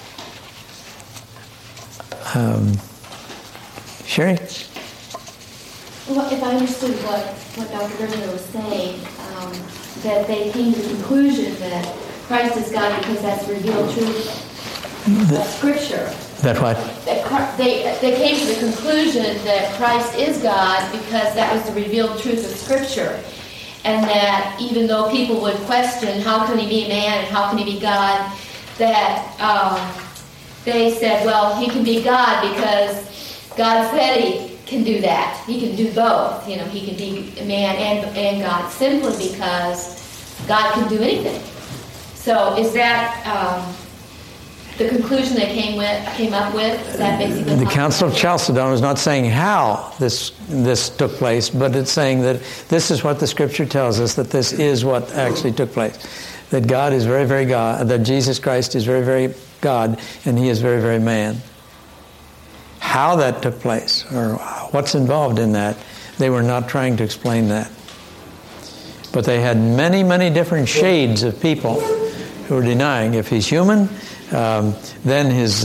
[SPEAKER 2] Sherry?
[SPEAKER 9] Well, if I understood what Dr. Gerstner was saying, that they came to the conclusion that Christ is God because that's the revealed truth of Scripture.
[SPEAKER 2] That what?
[SPEAKER 9] They came to the conclusion that Christ is God because that was the revealed truth of Scripture. And that even though people would question how can he be man and how can he be God, that they said, well, he can be God because God said he can do that. He can do both. You know, he can be man and God simply because God can do anything. So is that the conclusion they came up with? Is that basically
[SPEAKER 2] the Council of Chalcedon is not saying how this took place, but it's saying that this is what the Scripture tells us, that this is what actually took place. That God is very, very God, that Jesus Christ is very, very God, and he is very, very man. How that took place, or what's involved in that, they were not trying to explain that. But they had many, many different shades of people who were denying. If he's human, then his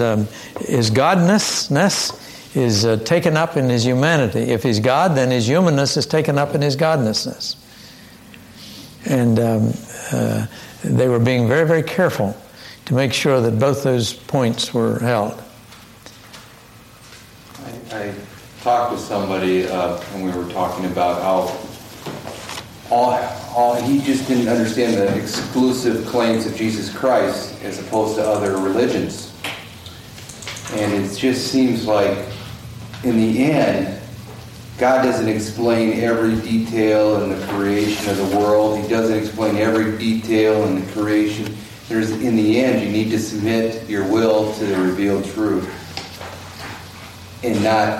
[SPEAKER 2] godness is taken up in his humanity. If he's God, then his humanness is taken up in his godnessness. And they were being very, very careful to make sure that both those points were held.
[SPEAKER 10] I talked with somebody and we were talking about how he just didn't understand the exclusive claims of Jesus Christ as opposed to other religions. And it just seems like in the end, God doesn't explain every detail in the creation of the world. He doesn't explain every detail in the creation. In the end, you need to submit your will to the revealed truth. And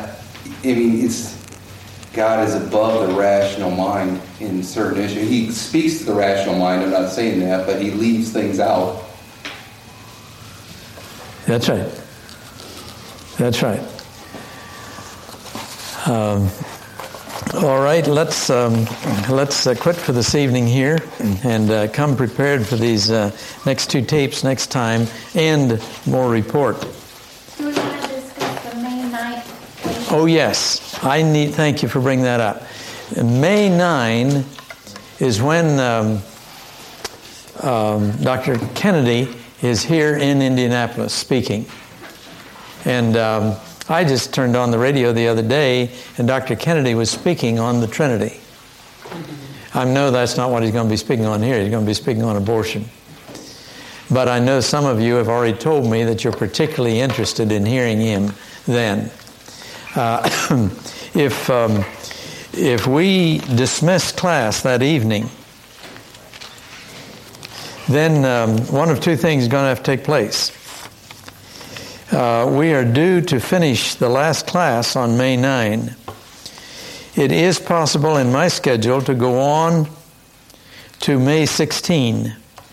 [SPEAKER 10] God is above the rational mind in certain issues. He speaks to the rational mind, I'm not saying that, but he leaves things out.
[SPEAKER 2] That's right. That's right. All right, let's quit for this evening here and come prepared for these next two tapes next time and more report.
[SPEAKER 4] Do we want to discuss the May 9th?
[SPEAKER 2] Oh yes, thank you for bringing that up. May 9 is when Dr. Kennedy is here in Indianapolis speaking. And I just turned on the radio the other day, and Dr. Kennedy was speaking on the Trinity. I know that's not what he's going to be speaking on here. He's going to be speaking on abortion. But I know some of you have already told me that you're particularly interested in hearing him then. If we dismiss class that evening, then one of two things is going to have to take place. We are due to finish the last class on May 9, it is possible in my schedule to go on to May 16.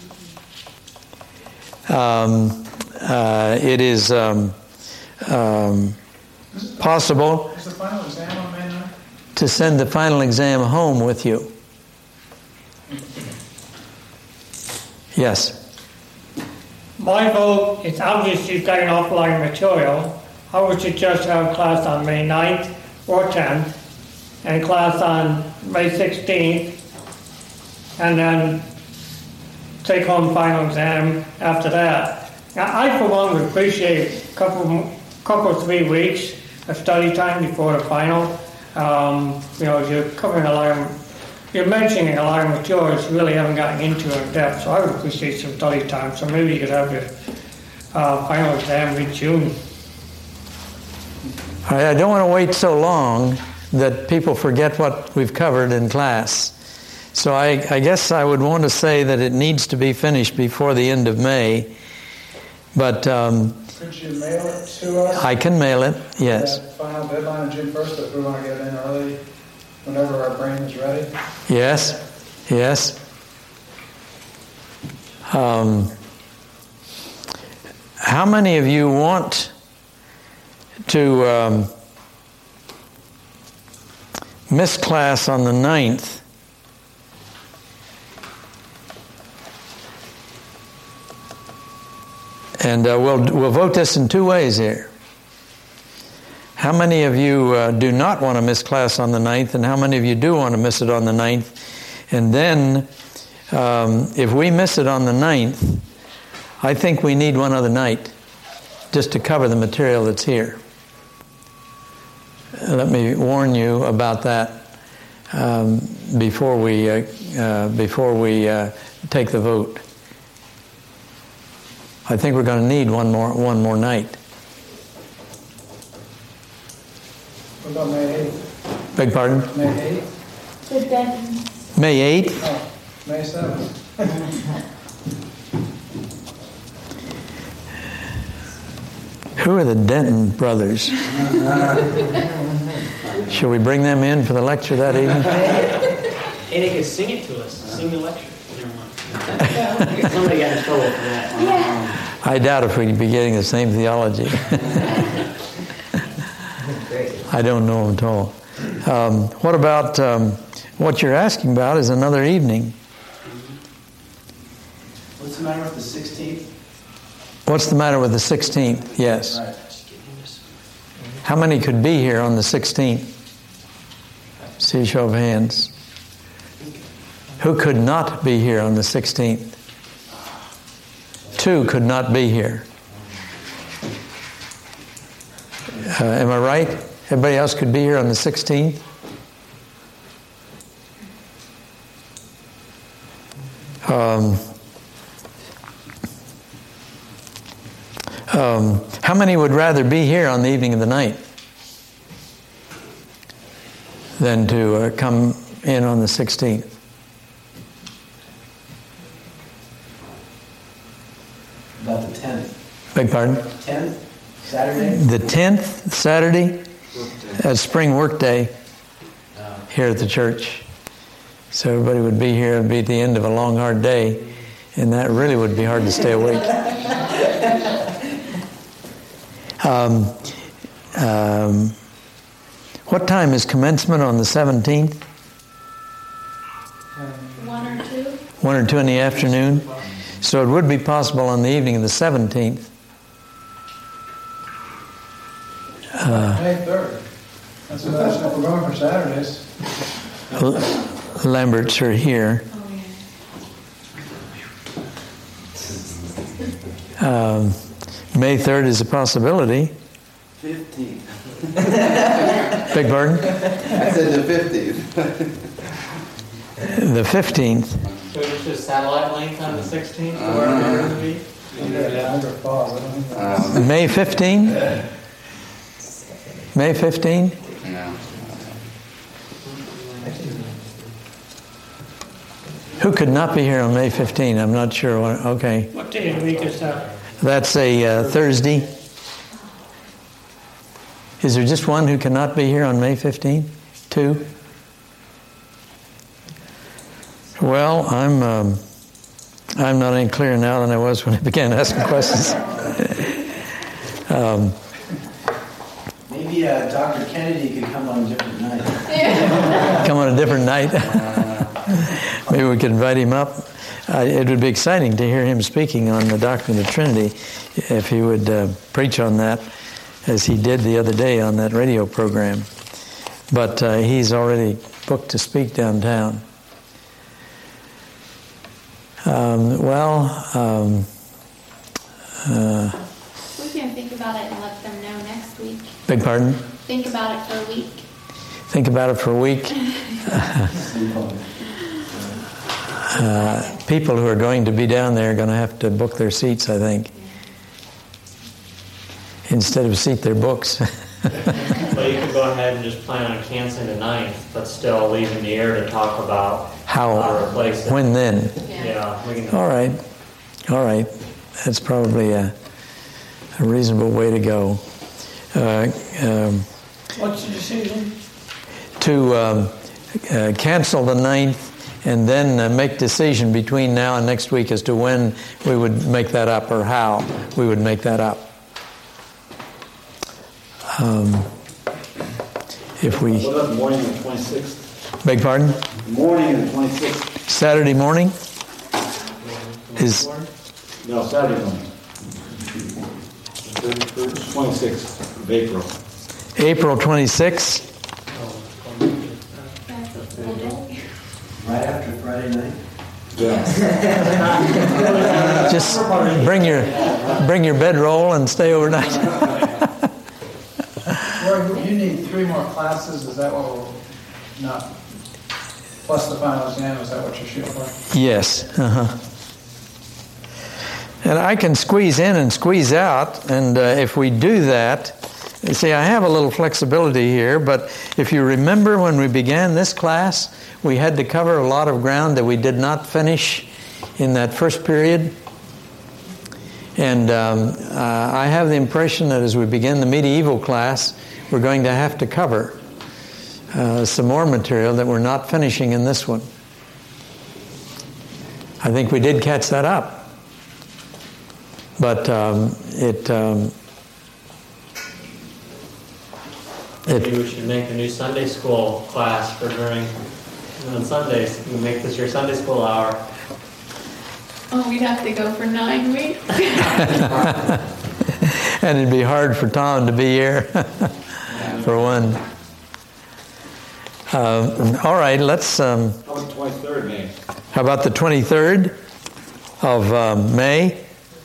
[SPEAKER 2] It is possible
[SPEAKER 6] Is the final exam on May 9th?
[SPEAKER 2] to send the final exam home with you. Yes.
[SPEAKER 1] My vote, it's obvious you've got an awful lot of material. I would suggest have class on May 9th or 10th, and class on May 16th, and then take home final exam after that. Now, I for one would appreciate a couple 3 weeks of study time before the final. You're covering a lot of, you're mentioning a lot of materials you really haven't gotten into in depth, so I would appreciate some study time. So maybe you could have your final exam mid-June.
[SPEAKER 2] I don't want to wait so long that people forget what we've covered in class. So I guess I would want to say that it needs to be finished before the end of May. But
[SPEAKER 6] Could you mail it to us?
[SPEAKER 2] I can mail it, yes.
[SPEAKER 6] That final deadline of June 1st, if we want to get it in early, whenever our brain is ready?
[SPEAKER 2] Yes, yes. How many of you want to miss class on the 9th? And we'll vote this in 2 ways here. How many of you do not want to miss class on the 9th, and how many of you do want to miss it on the 9th? And then, if we miss it on the 9th, I think we need one other night just to cover the material that's here. Let me warn you about that before we take the vote. I think we're going to need one more night.
[SPEAKER 6] What about May 8th?
[SPEAKER 2] Beg pardon?
[SPEAKER 6] May 8th?
[SPEAKER 2] May 8th?
[SPEAKER 6] Oh, May 7th.
[SPEAKER 2] Who are the Denton brothers? Shall we bring them in for the lecture that evening?
[SPEAKER 11] And they could sing it to us. Sing the lecture. Somebody got in trouble for that.
[SPEAKER 2] I doubt if we'd be getting the same theology. I don't know at all. What about what you're asking about is another evening.
[SPEAKER 11] What's the matter with the 16th?
[SPEAKER 2] What's the matter with the 16th? Yes.
[SPEAKER 11] Right.
[SPEAKER 2] How many could be here on the 16th? See, show of hands. Who could not be here on the 16th? 2 could not be here. Am I right? Everybody else could be here on the 16th? How many would rather be here on the evening of the night than to come in on the 16th?
[SPEAKER 11] About the 10th.
[SPEAKER 2] Beg pardon?
[SPEAKER 11] 10th? Saturday?
[SPEAKER 2] The 10th, Saturday, spring work day here at the church. So everybody would be here. It would be at the end of a long, hard day, and that really would be hard to stay awake. What time is commencement on the 17th?
[SPEAKER 9] 1 or 2?
[SPEAKER 2] 1 or 2 in the afternoon. So it would be possible on the evening of the 17th.
[SPEAKER 6] May 3rd. That's what if we're going for Saturdays.
[SPEAKER 2] Lamberts are here. May 3rd is a possibility.
[SPEAKER 10] 15th.
[SPEAKER 2] Beg pardon?
[SPEAKER 10] I said the 50th.
[SPEAKER 2] The 15th.
[SPEAKER 11] So it's just satellite link on the 16th?
[SPEAKER 2] May 15? May 15?
[SPEAKER 10] No.
[SPEAKER 2] Who could not be here on May 15? I'm not sure. Okay.
[SPEAKER 1] What day of the week is that?
[SPEAKER 2] That's a Thursday. Is there just one who cannot be here on May 15? 2? Well, I'm not any clearer now than I was when I began asking questions.
[SPEAKER 12] Maybe Dr. Kennedy could come on a different night.
[SPEAKER 2] Come on a different night. Maybe we could invite him up. It would be exciting to hear him speaking on the doctrine of the Trinity if he would preach on that as he did the other day on that radio program. But he's already booked to speak downtown.
[SPEAKER 4] We can think about it and let them know next week.
[SPEAKER 2] Beg pardon?
[SPEAKER 4] Think about it for a week.
[SPEAKER 2] Think about it for a week. People who are going to be down there are going to have to book their seats, I think, instead of seat their books.
[SPEAKER 11] Well, you could go ahead and just plan on canceling the 9th, but still leaving the air to talk about how to replace it.
[SPEAKER 2] When then?
[SPEAKER 11] Yeah. We can.
[SPEAKER 2] All right. That's probably a reasonable way to go.
[SPEAKER 1] What's the decision?
[SPEAKER 2] To cancel the 9th and then make decision between now and next week as to when we would make that up or how we would make that up. What
[SPEAKER 12] about the morning of the 26th?
[SPEAKER 2] Beg pardon?
[SPEAKER 12] Morning of the 26th.
[SPEAKER 2] Saturday morning?
[SPEAKER 12] No, Saturday morning. 26th of April.
[SPEAKER 2] April 26th?
[SPEAKER 12] Right after Friday night?
[SPEAKER 2] Yeah. Just bring your bedroll and stay overnight.
[SPEAKER 6] Well, you need 3 more classes, is that what we're not, plus the final exam, is that what you're shooting for?
[SPEAKER 2] Yes. And I can squeeze in and squeeze out, and if we do that, you see, I have a little flexibility here, but if you remember when we began this class, we had to cover a lot of ground that we did not finish in that first period. And I have the impression that as we begin the medieval class, we're going to have to cover some more material that we're not finishing in this one. I think we did catch that up. But
[SPEAKER 11] Maybe we should make a new Sunday school class for on Sundays. We make this your Sunday school hour.
[SPEAKER 4] Oh, we'd have to go for 9 weeks.
[SPEAKER 2] And it'd be hard for Tom to be here, for one. All right, let's...
[SPEAKER 12] How about the 23rd, May?
[SPEAKER 2] How about the 23rd of May?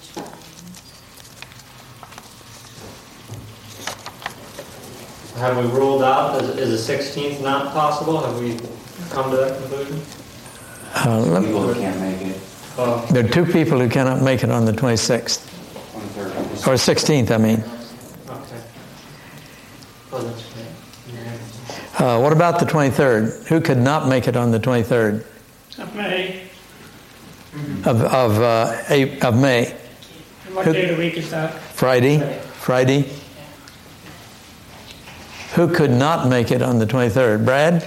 [SPEAKER 11] Have we ruled out, is the 16th not possible? Have we come to that conclusion?
[SPEAKER 10] People who can't make it.
[SPEAKER 2] There are 2 people who cannot make it on the 26th.
[SPEAKER 10] 23rd.
[SPEAKER 2] Or 16th, I mean.
[SPEAKER 11] Okay. Oh, that's right.
[SPEAKER 2] What about the 23rd? Who could not make it on the 23rd?
[SPEAKER 1] Of May.
[SPEAKER 2] Of May.
[SPEAKER 1] And what day of the week is that?
[SPEAKER 2] Friday. Who could not make it on the 23rd? Brad?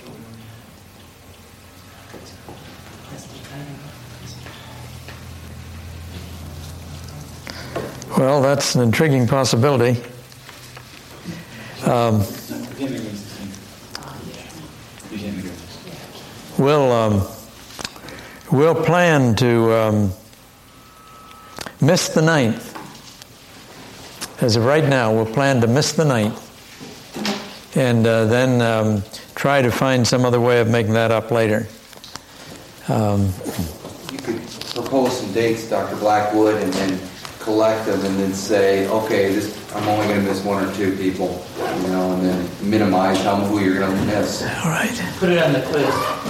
[SPEAKER 2] Well, that's an intriguing possibility. We'll plan to miss the 9th. As of right now, we'll plan to miss the 9th. And then try to find some other way of making that up later.
[SPEAKER 10] You could propose some dates, Dr. Blackwood, and then collect them and then say, okay, I'm only going to miss 1 or 2 people, and then minimize who you're going to miss.
[SPEAKER 2] All right.
[SPEAKER 11] Put it on the quiz.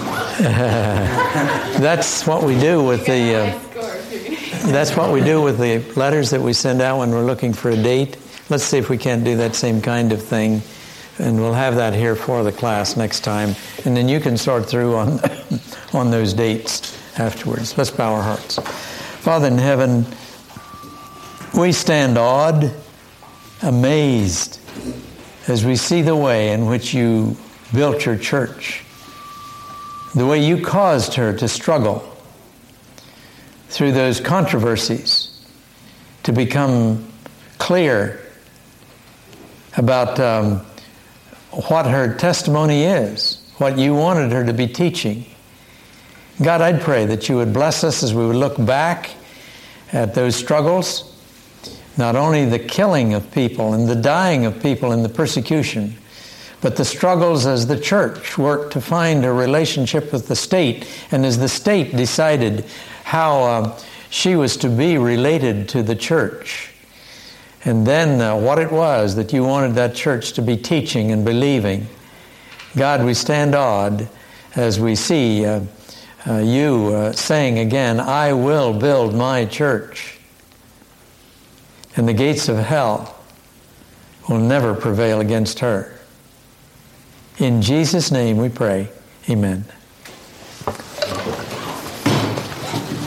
[SPEAKER 2] That's what we do with the... that's what we do with the letters that we send out when we're looking for a date. Let's see if we can't do that same kind of thing. And we'll have that here for the class next time. And then you can sort through on those dates afterwards. Let's bow our hearts. Father in heaven, we stand awed, amazed, as we see the way in which you built your church, the way you caused her to struggle through those controversies to become clear about what her testimony is, what you wanted her to be teaching. God, I'd pray that you would bless us as we would look back at those struggles, not only the killing of people and the dying of people and the persecution, but the struggles as the church worked to find a relationship with the state, and as the state decided how she was to be related to the church. And then what it was that you wanted that church to be teaching and believing. God, we stand awed as we see you saying again, I will build my church, and the gates of hell will never prevail against her. In Jesus' name we pray. Amen.